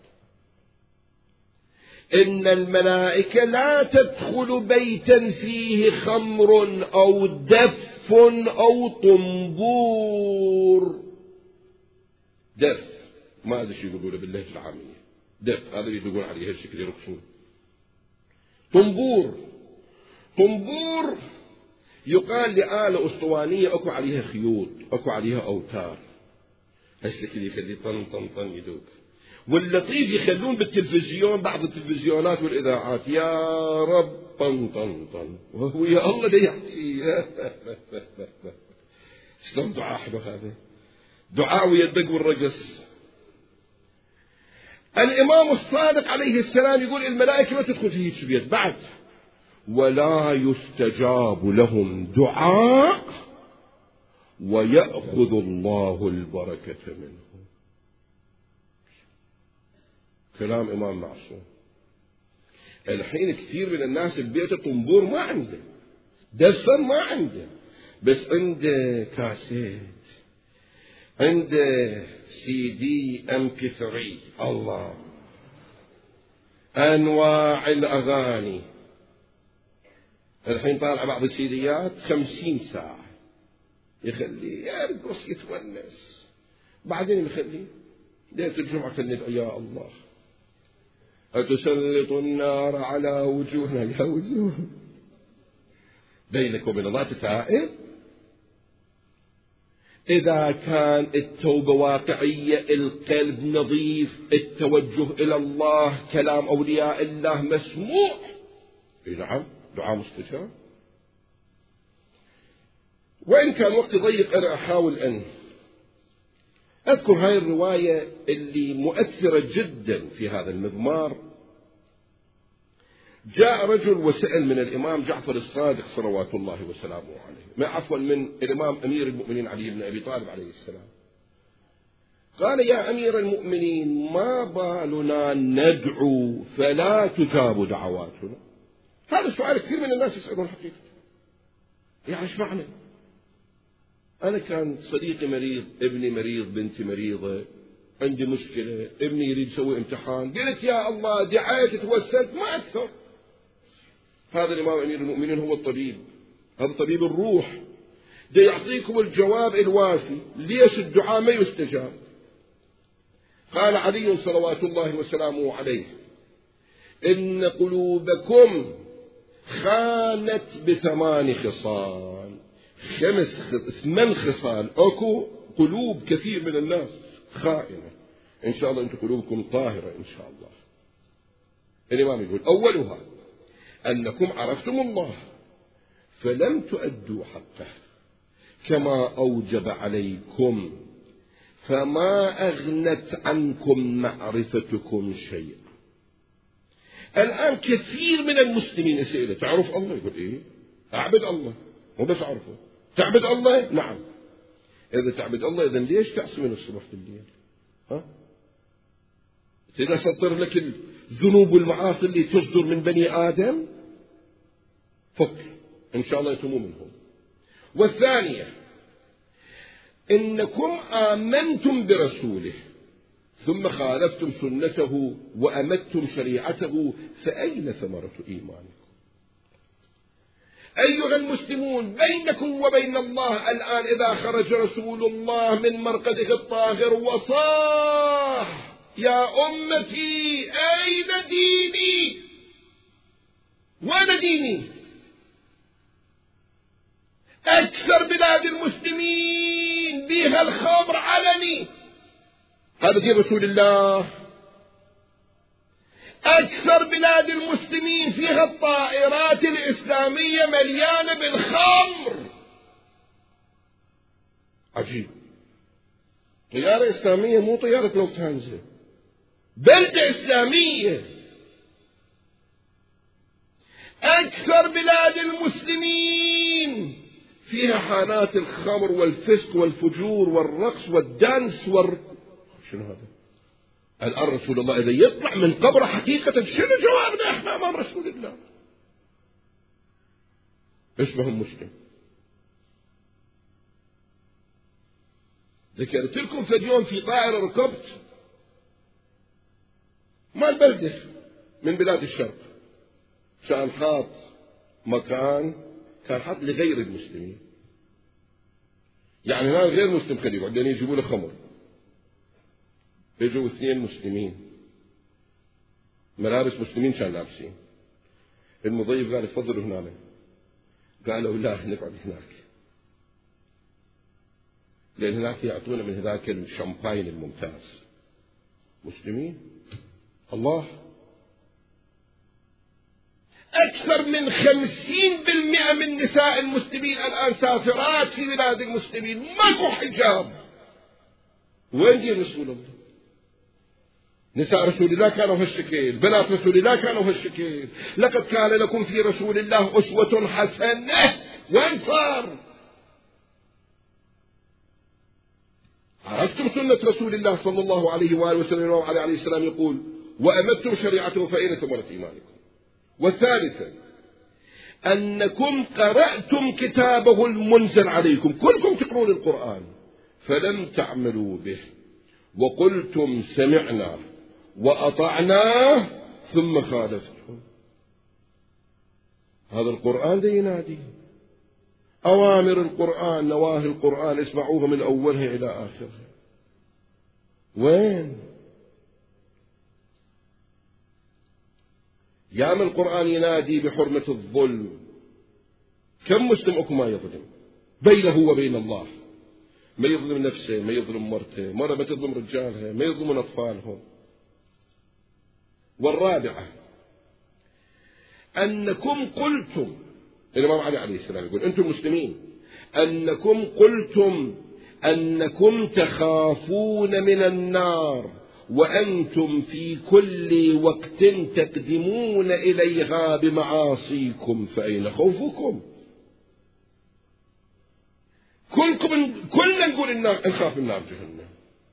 إن الملائكة لا تدخل بيتا فيه خمر أو دف أو طنبور. دف ما أدري شو يقولوا باللهجة العامية، دف هذا يقولون عليه هالشكل يرقصون. طنبور، طنبور يقال لآلة أسطوانية أكو عليها خيوط، أكو عليها أوتار، هالشكل يخلي طن طن طن يدوك. واللطيف يخلون بالتلفزيون، بعض التلفزيونات والإذاعات، يا رب طن طن طن، وهو يا الله ده يحكي. شلون دعاء حلو هذا، دعاء ويدق والرقص. الإمام الصادق عليه السلام يقول الملائكة ما تدخل في هيك بيت بعد، ولا يستجاب لهم دعاء ويأخذ الله البركة منهم. كلام إمام معصوم. الحين كثير من الناس ببيته طنبور ما عنده، دفن ما عنده، بس عنده كاسيت، عنده سي دي ام بي ثري، الله، انواع الاغاني. الحين طالع بعض السيديات خمسين ساعة، يخليه يرقص يتونس، بعدين يخليه ليلة الجمعة خليه يا الله أتسلط النار على وجوهنا، يا وجوه بينك وبين الله تتائب. إذا كان التوبة واقعية، القلب نظيف، التوجه إلى الله، كلام أولياء الله مسموع، نعم دعاء مستجاب. وإن كان وقت ضيق أنا أحاول أن أذكر هاي الرواية اللي مؤثرة جدا في هذا المضمار. جاء رجل وسأل من الإمام جعفر الصادق صلوات الله وسلامه عليه، ما عفوا من الإمام أمير المؤمنين علي بن أبي طالب عليه السلام، قال يا أمير المؤمنين ما بالنا ندعو فلا تجاب دعواتنا؟ هذا السؤال كثير من الناس يسألون حقيقة، يعني ايش معنى؟ أنا كان صديقي مريض، ابني مريض، بنتي مريضة، عندي مشكلة، ابني يريد يسوي امتحان، قلت يا الله دعيت توسلت ما أكثر. هذا الإمام أمير المؤمنين هو الطبيب، هذا طبيب الروح، ده يعطيكم الجواب الوافي ليش الدعاء ما يستجاب. قال علي صلوات الله وسلامه عليه إن قلوبكم خانت بثمان خصال، خمس ثمان خصال، أكو قلوب كثير من الناس خائنة، إن شاء الله أنتم قلوبكم طاهرة إن شاء الله. الإمام يقول أولها أنكم عرفتم الله فلم تؤدوا حقه كما أوجب عليكم، فما أغنت عنكم معرفتكم شيئا. الآن كثير من المسلمين يسأله تعرف الله؟ يقول إيه أعبد الله، مو بس أعرفه، تعبد الله؟ نعم. إذا تعبد الله إذن ليش تعصي من الصبح بالليل؟ ها؟ إذا سطر لك الذنوب والمعاصي اللي تصدر من بني آدم فك إن شاء الله يتموا منهم. والثانية إنكم آمنتم برسوله ثم خالفتم سنته وأمدتم شريعته، فأين ثمرة إيمانكم؟ أيها المسلمون بينكم وبين الله الآن إذا خرج رسول الله من مرقده الطاهر وصاح يا أمتي أين ديني؟ وين ديني؟ أكثر بلاد المسلمين بها الخمر علني، هذا دين رسول الله. أكثر بلاد المسلمين فيها الطائرات الإسلامية مليانة بالخمر. عجيب، طيارة إسلامية مو طيارة لوفتهانزا، بلدة إسلامية. أكثر بلاد المسلمين فيها حانات الخمر والفسق والفجور والرقص والدانس والر... شنو هذا؟ الآن رسول الله إذا يطلع من قبره حقيقة شنو جوابنا إحنا أمام رسول الله؟ اسمهم مسلم. ذكرت لكم في اليوم في طائرة ركبت مال بلدة من بلاد الشرق، كان حاط مكان كان حاط لغير المسلمين، يعني هذا غير مسلم خليه بعدين يجيبوا له خمر. يجوا اثنين مسلمين ملابس مسلمين كان لابسين. المضيف قال تفضلوا هنا، قالوا لا نقعد هناك لأن هناك يعطونا من هذاك الشامباين الممتاز. مسلمين الله أكثر من خمسين بالمئة من نساء المسلمين الآن سافرات في بلاد المسلمين ماكو حجاب. وين دين رسول الله؟ نساء رسول الله كانوا هالشكل، بنات رسول الله كانوا هالشكل. لقد كان لكم في رسول الله أسوة حسنة. وين صار؟ عرفتم سنة رسول الله صلى الله عليه وآله وسلم وعلى عليه السلام يقول وأمدتم شريعته فأين ثمرة إيمانكم. والثالثة أنكم قرأتم كتابه المنزل عليكم، كلكم تقرون القرآن فلم تعملوا به وقلتم سمعنا وأطعنا ثم خالفتم. هذا القرآن ده ينادي أوامر القرآن نواهي القرآن اسمعوها من أولها إلى آخرها. وين؟ يا من القرآن ينادي بحرمة الظلم، كم مسلم أكو ما يظلم بينه وبين الله، ما يظلم نفسه، ما يظلم مرته، مرة ما تظلم رجالها، ما يظلمون أطفالهم. والرابعة أنكم قلتم، الإمام علي عليه السلام يقول أنتم مسلمين، أنكم قلتم أنكم تخافون من النار وأنتم في كل وقت تقدمون إليها بمعاصيكم فأين خوفكم؟ كلكم كلنا نقول النار، نخاف من نار جهنم.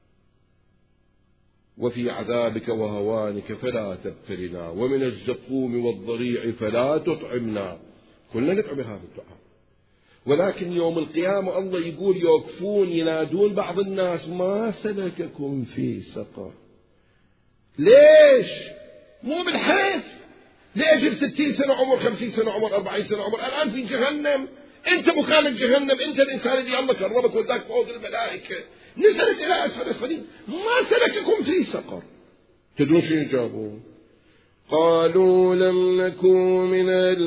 وفي عذابك وهوانك فلا تبتلنا ومن الزقوم والضريع فلا تطعمنا. كلنا ندعو بهذا الدعاء. ولكن يوم القيامة الله يقول يوقفون ينادون بعض الناس ما سلككم في سقر. ليش؟ مو بالحيف. ليش بستين سنة عمر، خمسين سنة عمر، أربعين سنة عمر الآن في جهنم؟ أنت مخالف جهنم، أنت الإنسان اللي الله كرمك وداك فوق الملائكة نزلت إلى أسفل السفلين ما سلككم في سقر. تدرون شو جابوا؟ قالوا لم نكن من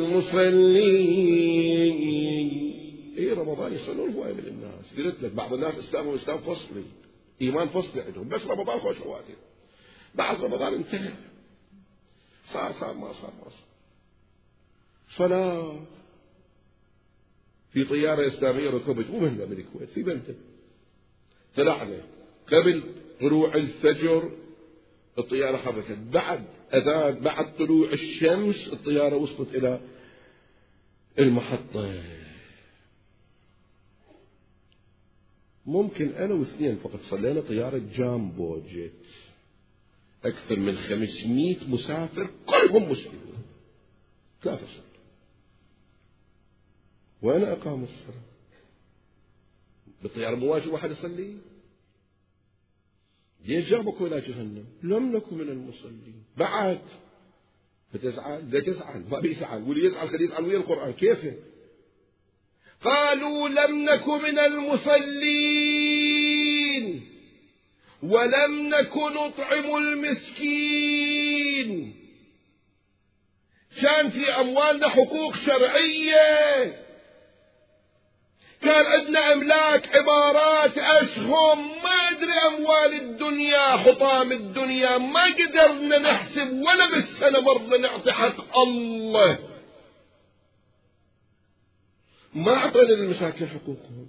المصلين. إيه رمضان يصلون هواية من الناس. قلت لك بعض الناس إسلامهم إسلام فصلي، إيمان فصلي عندهم، بس رمضان خوش خواتي. بعد رمضان انتهى، صار صار ما صار ما صار. صلاة في طيارة إسلامية ركبت مو مهمة من الكويت في بلدة، طلعنا قبل طلوع الفجر الطيارة حركت، بعد أذان بعد طلوع الشمس الطيارة وصلت إلى المحطة. ممكن أنا واثنين فقط صلينا طيارة جامبو جيت، أكثر من خمسمائة مسافر كلهم مسلمين ثلاثة صلاة. وأنا أقام الصلاة بالطيارة مو واجب واحد يصلي؟ ليش جابكم إلى جهنم؟ لم نكن من المصلين. بعد بتزعل؟ لا تزعل، ما بيزعل، واللي يزعل خليه يزعل ويا القرآن. كيف؟ قالوا لم نكن من المصلين ولم نكن نطعم المسكين. كان في أموالنا حقوق شرعية، كان عندنا أملاك، عبارات، أسهم، ما أدري أموال الدنيا، حطام الدنيا، ما قدرنا نحسب ولا بالسنة مرة نعطي حق الله. ما أعطينا للمساكين حقوقهم.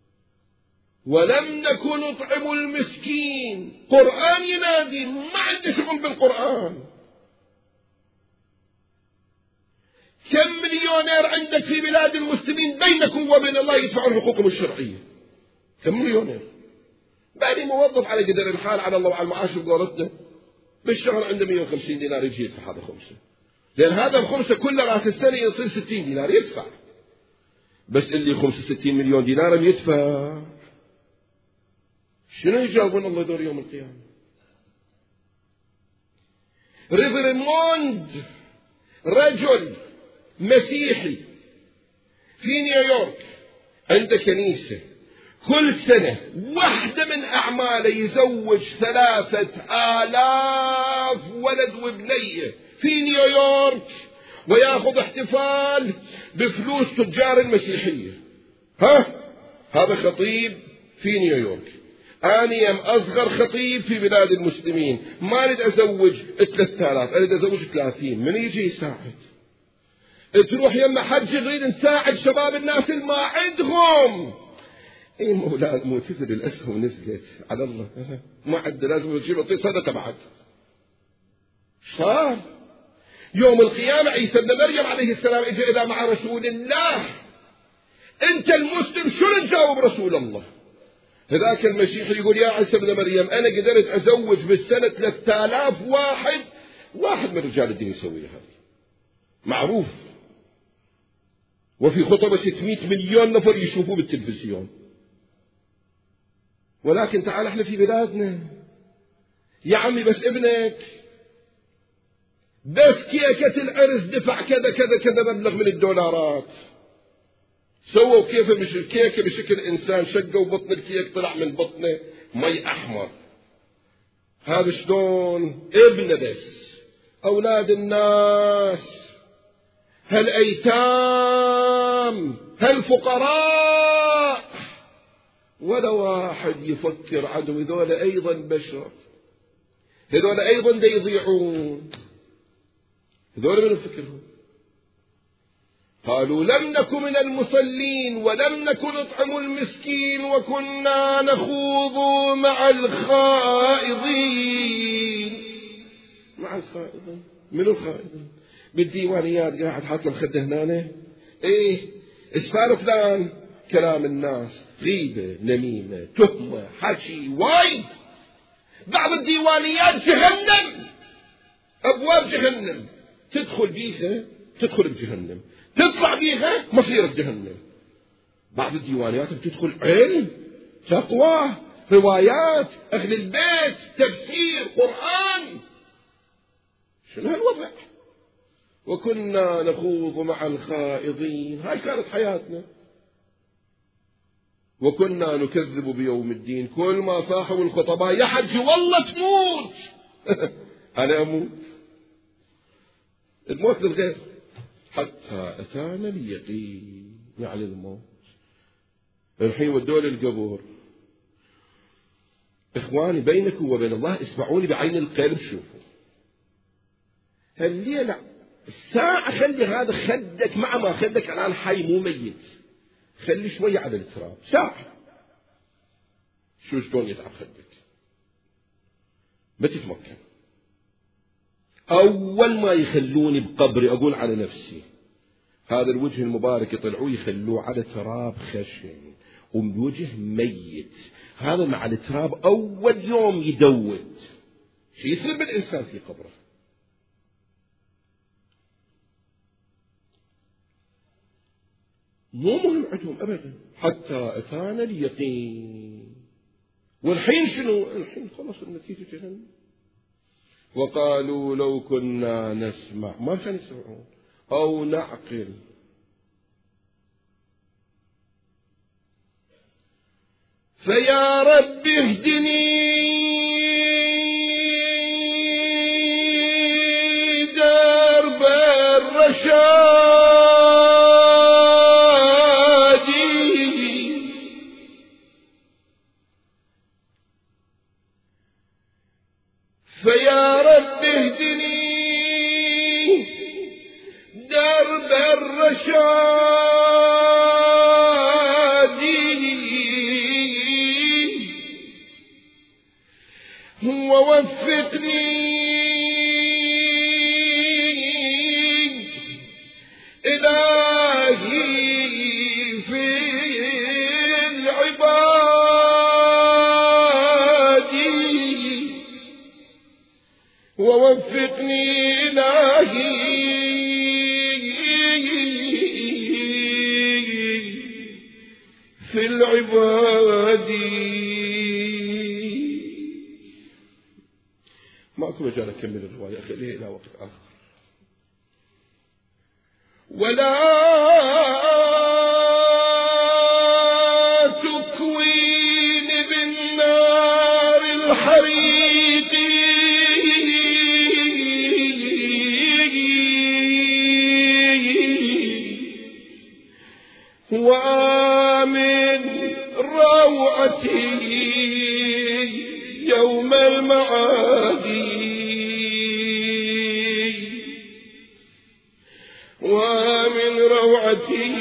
ولم نكن نطعم المسكين. قرآن ينادي، ما عندي شغل بالقرآن. كم مليونير عندك في بلاد المسلمين بينكم وبين الله يدفعون حقوقهم الشرعية؟ كم مليونير؟ بعدين موظف على قدر الحال على الله وعلى المعاش بقولتنا بالشهر عنده مئة وخمسين دينار يجي يدفع هذا خمسة، لأن هذا الخمسة كل راس السنة يصير ستين دينار يدفع. بس اللي خمسة وستين مليون دينار يدفع. شنو يجاوبون الله دور يوم القيامة؟ ريفرموند رجل مسيحي في نيويورك عنده كنيسة، كل سنة واحدة من أعماله يزوج ثلاثة آلاف ولد وبنية في نيويورك، ويأخذ احتفال بفلوس تجار المسيحية. ها هذا خطيب في نيويورك. أنا يم أصغر خطيب في بلاد المسلمين، ما أريد أزوج ثلاثة آلاف، أريد أزوج ثلاثين. من يجي يساعد؟ تروح يم حج نريد نساعد شباب الناس اللي ما عندهم. اي مولانا مو تدري الاسهم نزلت على الله، ما عاد لازم نجيب نعطيه صدقه بعد. صار يوم القيامه عيسى ابن مريم عليه السلام اجى اذا مع رسول الله، انت المسلم شو تجاوب رسول الله؟ هذاك المسيحي يقول يا عيسى ابن مريم انا قدرت ازوج بالسنه ثلاثة آلاف واحد، واحد من رجال الدين يسوي هذا معروف، وفي خطبه ستمائة مليون نفر يشوفوه بالتلفزيون. ولكن تعال احنا في بلادنا يا عمي بس ابنك بس كيكة العرس دفع كذا كذا كذا مبلغ من الدولارات، سووا كيف مش الكيكة بشكل انسان، شقوا بطن الكيك طلع من بطنه مي احمر. هذا شلون؟ ابنه بس، اولاد الناس، هالايتام، هالفقراء، ولا واحد يفكر عدو. هذول أيضا بشر، هذول أيضا دا يضيعون. هذول من فكرهم؟ قالوا لم نكن من المصلين ولم نكن نطعم المسكين وكنا نخوض مع الخائضين. مع الخائضين؟ من الخائضين؟ بالديوانيات قاعد حاط له مخده هنا، ايه اسفار فلان، كلام الناس، غيبة، نميمة، تهمة، حكي، وايد. بعض الديوانيات جهنم، أبواب جهنم، تدخل بيها تدخل بجهنم، تطلع بيها مصير بجهنم. بعض الديوانيات بتدخل علم، تقوى، روايات، أهل البيت، تفسير، قرآن. شنو هالوضع؟ وكنا نخوض مع الخائضين. هاي كانت حياتنا. وكنا نكذب بيوم الدين، كل ما صاحوا الخطباء يا حج والله تموت. أنا أموت، الموت للغير، حتى أتانا اليقين، يعني الموت. الحين ودوا للقبور. إخواني بينكم وبين الله اسمعوني بعين القلب، شوفوا الليلة الساعة خلي هذا خدك مع ما خدك الآن حي مو ميت، خلي شوية على التراب ساعة، شو شلون يتعب خدك، ما تتمكن. أول ما يخلوني بقبري أقول على نفسي هذا الوجه المبارك يطلعوه يخلوه على تراب خشن ووجه ميت، هذا مع التراب أول يوم يدود، شو يصير بالإنسان في قبره؟ مو مهم عندهم أبدا. حتى أتانا اليقين. والحين شنو؟ الحين خلص النتيجة جهنم. وقالوا لو كنا نسمع، ما كانوا يسمعون، أو نعقل فيا رب اهدني درب الرشاد، فيا رب اهدني درب الرشاد ووفقني إلهي في العباد، ووفقني إلهي عبادي. ماكو مجال أكمل الرواية، خليها إلى وقت آخر. ولا تكوين بالنار الحريق وآمن روعتي يوم المعادي، ومن روعتي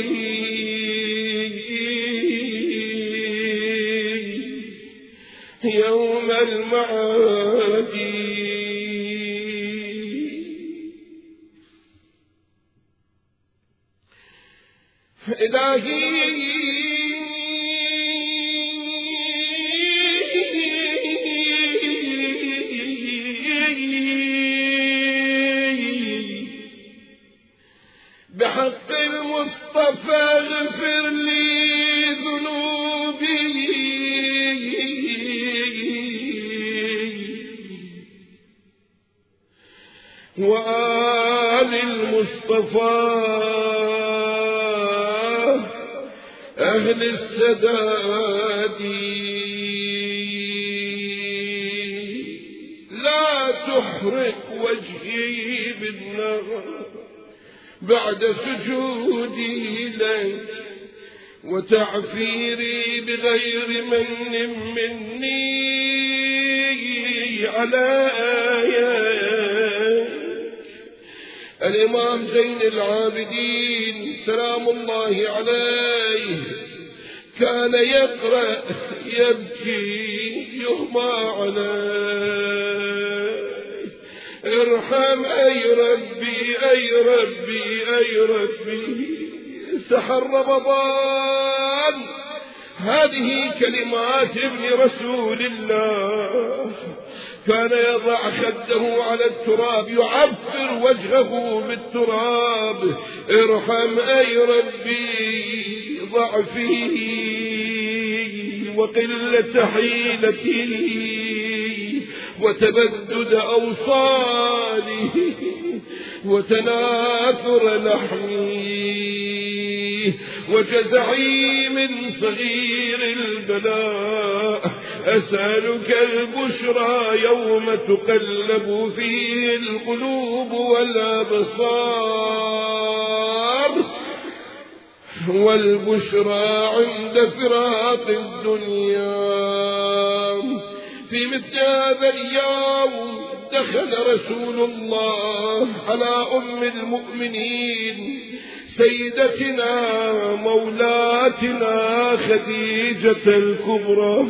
يوم المعادي. إلهي بحق المصطفى اغفر لي ذنوبي، وآل المصطفى أهل السداد. لا تحرق وجهي بالنار بعد سجودي لك، وتعفيري بغير من مني على آيات. الإمام زين العابدين سلام الله عليه كان يقرأ يبكي يغمى عليه، ارحم أي ربي أي ربي أي ربي. سحر رمضان، هذه كلمات ابن رسول الله، كان يضع خده على التراب يعفر وجهه بالتراب، ارحم أي ربي ضعفي وقلة حيلتي وتبدد أوصالي وتناثر لحمي وجزعي من صغير البلاء. أسألك البشرى يوم تقلب فيه القلوب والأبصار، والبشرى عند فراق الدنيا. في مثل هذا اليوم دخل رسول الله على أم المؤمنين سيدتنا مولاتنا خديجة الكبرى.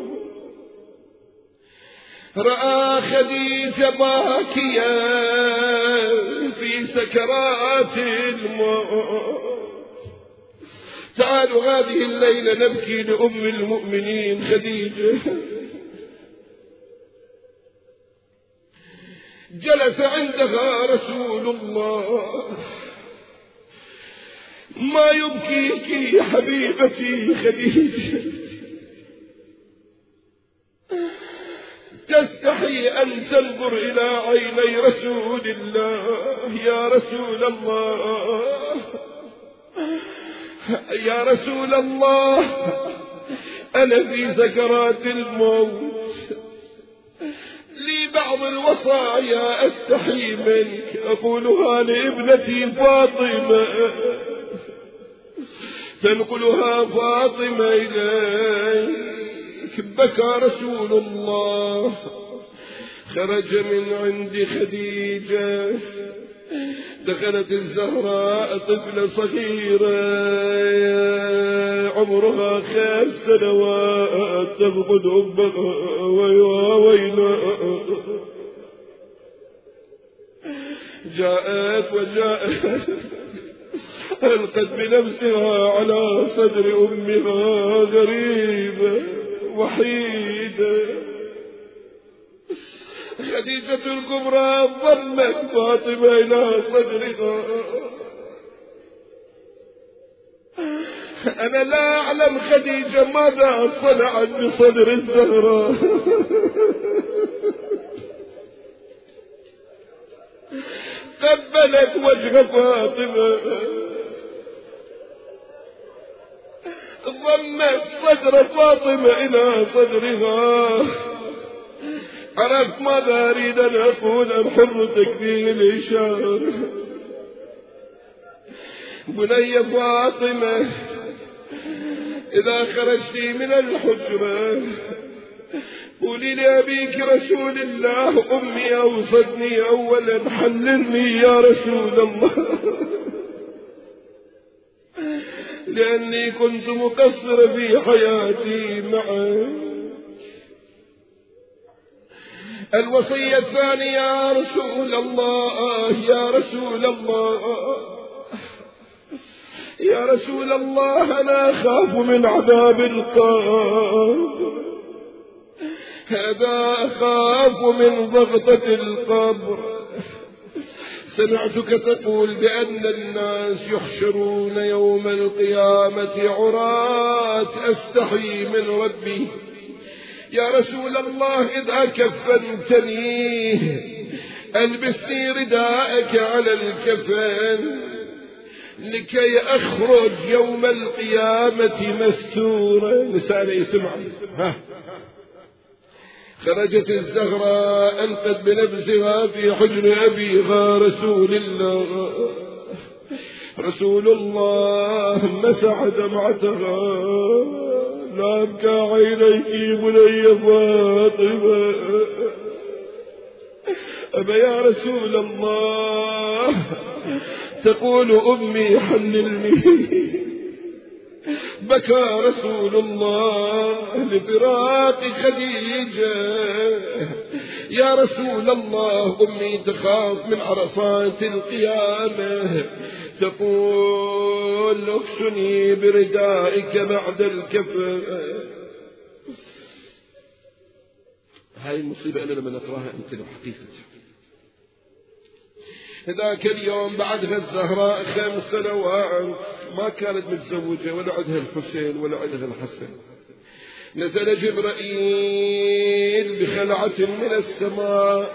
رأى خديجة باكيا في سكرات الموت. تعالوا هذه الليلة نبكي لأم المؤمنين خديجة. جلس عندها رسول الله. ما يبكيك يا حبيبتي خديجة؟ تستحي أن تنظر إلى عيني رسول الله. يا رسول الله يا رسول الله، أنا في سكرات الموت، لي بعض الوصايا أستحي منك أقولها لابنتي فاطمة، تنقلها فاطمة إليك. بكى رسول الله، خرج من عند خديجة، دخلت الزهراء طفلة صغيرة عمرها خمس سنوات تفقد أمها ويا ويلها. جاءت وجاءت ألقت بنفسها على صدر أمها غريبة وحيدة. خديجة الكبرى ضمت فاطمة إلى صدرها، أنا لا أعلم خديجة ماذا صنعت بصدر الزهراء. قبلت وجه فاطمة، ضمت صدر فاطمة إلى صدرها. عرفت ماذا أريد أن أقول؟ الحر تكفيه الإشارة. بني فاطمة، إذا خرجت من الحجرة قولي لأبيك رسول الله أمي أوصتني أولا حللني يا رسول الله، لأني كنت مقصر في حياتي معه. الوصية الثانية يا رسول الله، يا رسول الله، يا رسول الله، أنا أخاف من عذاب القبر، هذا أخاف من ضغطة القبر. سمعتك تقول بأن الناس يحشرون يوم القيامة عراة، أستحي من ربي. يا رسول الله، إذا كفنتني ألبسني رداءك على الكفن لكي أخرج يوم القيامة مستورا. نسأل يسمع. ها خرجت الزهراء ألقت بنفسها في حجر أبيها رسول الله. رسول الله مسح دمعتها، لا أبكى عينيك بني فاطمة. أما يا رسول الله، تقول أمي حللني. بكى رسول الله لفراق خديجة. يا رسول الله، أمي تخاف من عرصات القيامة، تقول اكسني بردائك بعد الكفن. هاي المصيبة أنا لما نقراها أنت حقيقة. ذاك اليوم بعدها الزهراء خمس سنوات ما كانت متزوجة، ولا عندها الحسين ولا عندها الحسن. نزل جبرائيل بخلعة من السماء،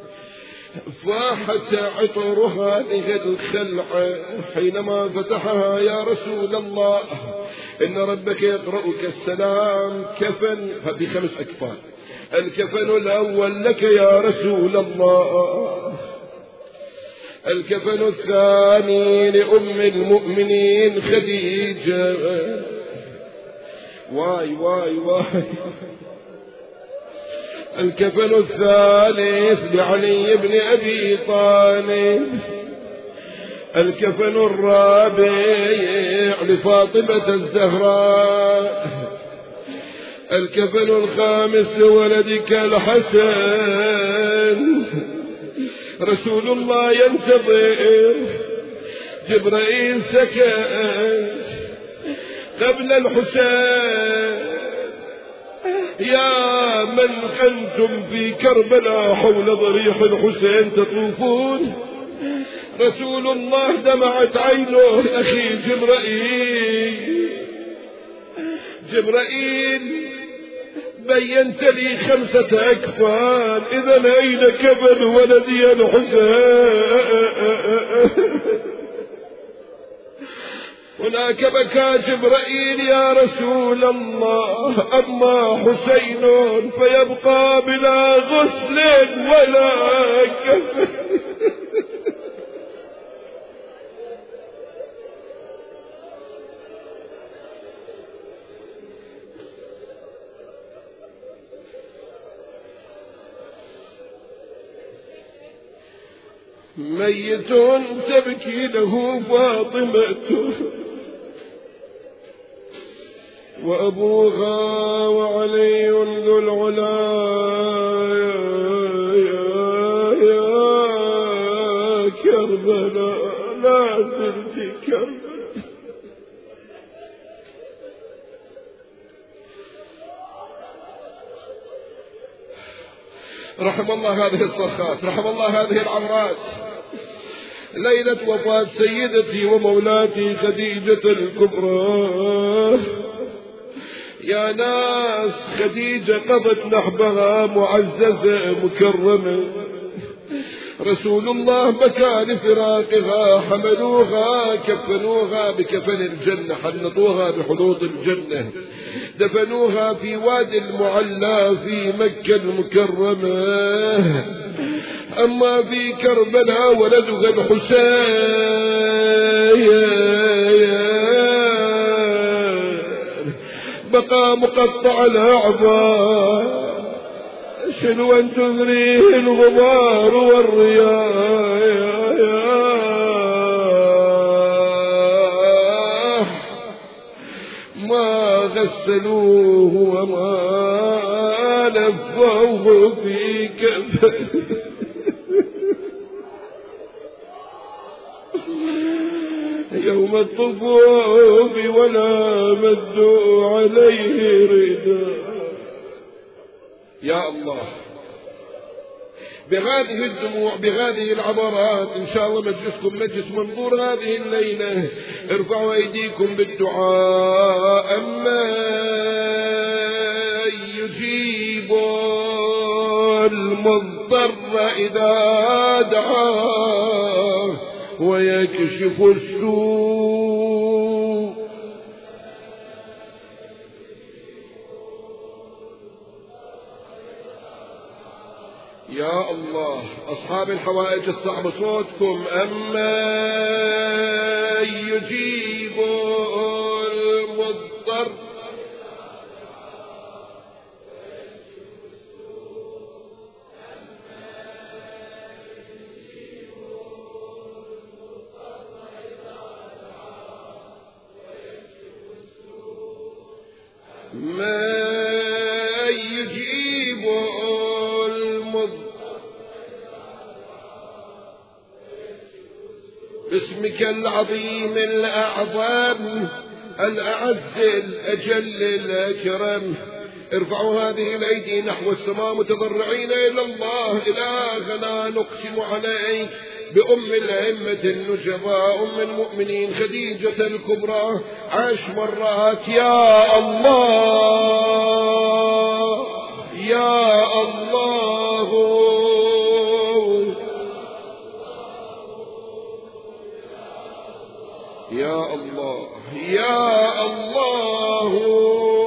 فاحت عطر هذه الخلعة. حينما فتحها يا رسول الله، إن ربك يقرأك السلام. كفن بخمس أكفان، الكفن الأول لك يا رسول الله، الكفن الثاني لأم المؤمنين خديجة، واي واي واي، الكفن الثالث لعلي بن أبي طالب، الكفن الرابع لفاطمة الزهراء، الكفن الخامس لولدك الحسن. رسول الله ينتظر. جبرائيل سكت قبل الحسين. يا من أنتم في كربلاء حول ضريح الحسين تطوفون. رسول الله دمعت عينه. أخي جبرائيل، جبرائيل بينت لي خمسة أكفان، إذا أين كفن ولدي الحسين؟ هناك بكى جبرائيل يا رسول الله، أما حسين فيبقى بلا غسل ولا كفن. ميت تبكي له فاطمة وأبوها وعلي ذو العلا. يا كربلاء لا زلت كربلاء. رحم الله هذه الصرخات، رحم الله هذه العمرات. ليلة وفاة سيدتي ومولاتي خديجة الكبرى. يا ناس خديجة قضت نحبها معززة مكرمة، رسول الله بكى لفراقها، حملوها كفنوها بكفن الجنة، حنطوها بحنوط الجنة، دفنوها في وادي المعلى في مكة المكرمة. أما في كربلاء ولدها الحسين بقى مقطع الأعضاء، شنوا تذريه الغبار والرياح، ما غسلوه وما لفوه في كفن. يوم الطفوف ولا مدوا عليه رداء. يا الله، بهذه الدموع بهذه العبرات إن شاء الله مجلسكم مجلس منظور هذه الليلة، ارفعوا أيديكم بالدعاء. أما يجيب المضطر إذا دعاه ويكشف السوء. يا الله، أصحاب الحوائج الصعبة صوتكم. أما يجيب المضطر ما يجيب المضطر باسمك العظيم الأعظم الأعز الأجل الأكرم. ارفعوا هذه الأيدي نحو السماء متضرعين إلى الله. إلهنا نقسم عليك بأم الأئمة النجباء أم المؤمنين خديجة الكبرى عشر مرات يا الله يا الله يا الله يا الله.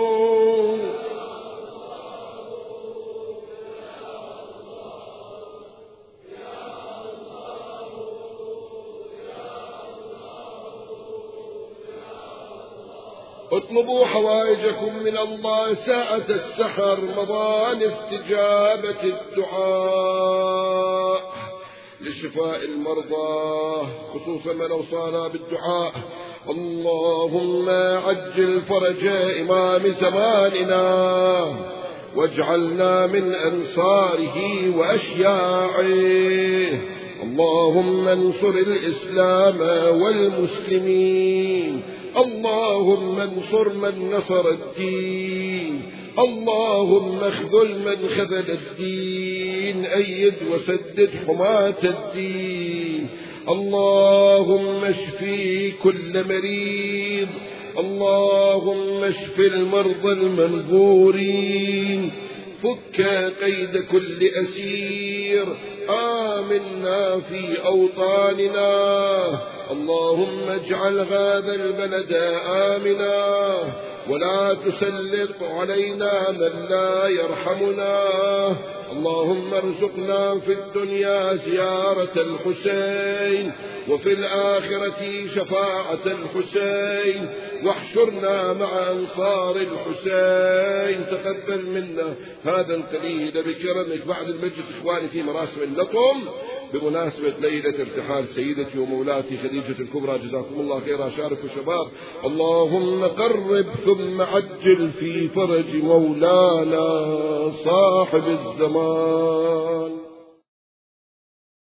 اطلبوا حوائجكم من الله ساعة السحر، مضان استجابة الدعاء لشفاء المرضى، خصوصا من أوصانا بالدعاء. اللهم عجل فرج إمام زماننا واجعلنا من أنصاره وأشياعه. اللهم انصر الإسلام والمسلمين، اللهم انصر من نصر الدين، اللهم اخذل من خذل الدين، أيد وسدد حماة الدين. اللهم اشفي كل مريض، اللهم اشف المرضى المنظورين، فك قيد كل أسير، آمنا في أوطاننا. اللهم اجعل هذا البلد آمنا ولا تسلط علينا من لا يرحمنا. اللهم ارزقنا في الدنيا زيارة الحسين وفي الآخرة شفاعة الحسين، واحشرنا مع أنصار الحسين. تقبل منا هذا القليل بكرمك. بعد المجلس إخواني في مراسم اللطم بمناسبة ليلة ارتحال سيدتي ومولاتي خديجة الكبرى، جزاكم الله خيرا. شاركوا شباب. اللهم قرب ثم عجل في فرج مولانا صاحب الزمان.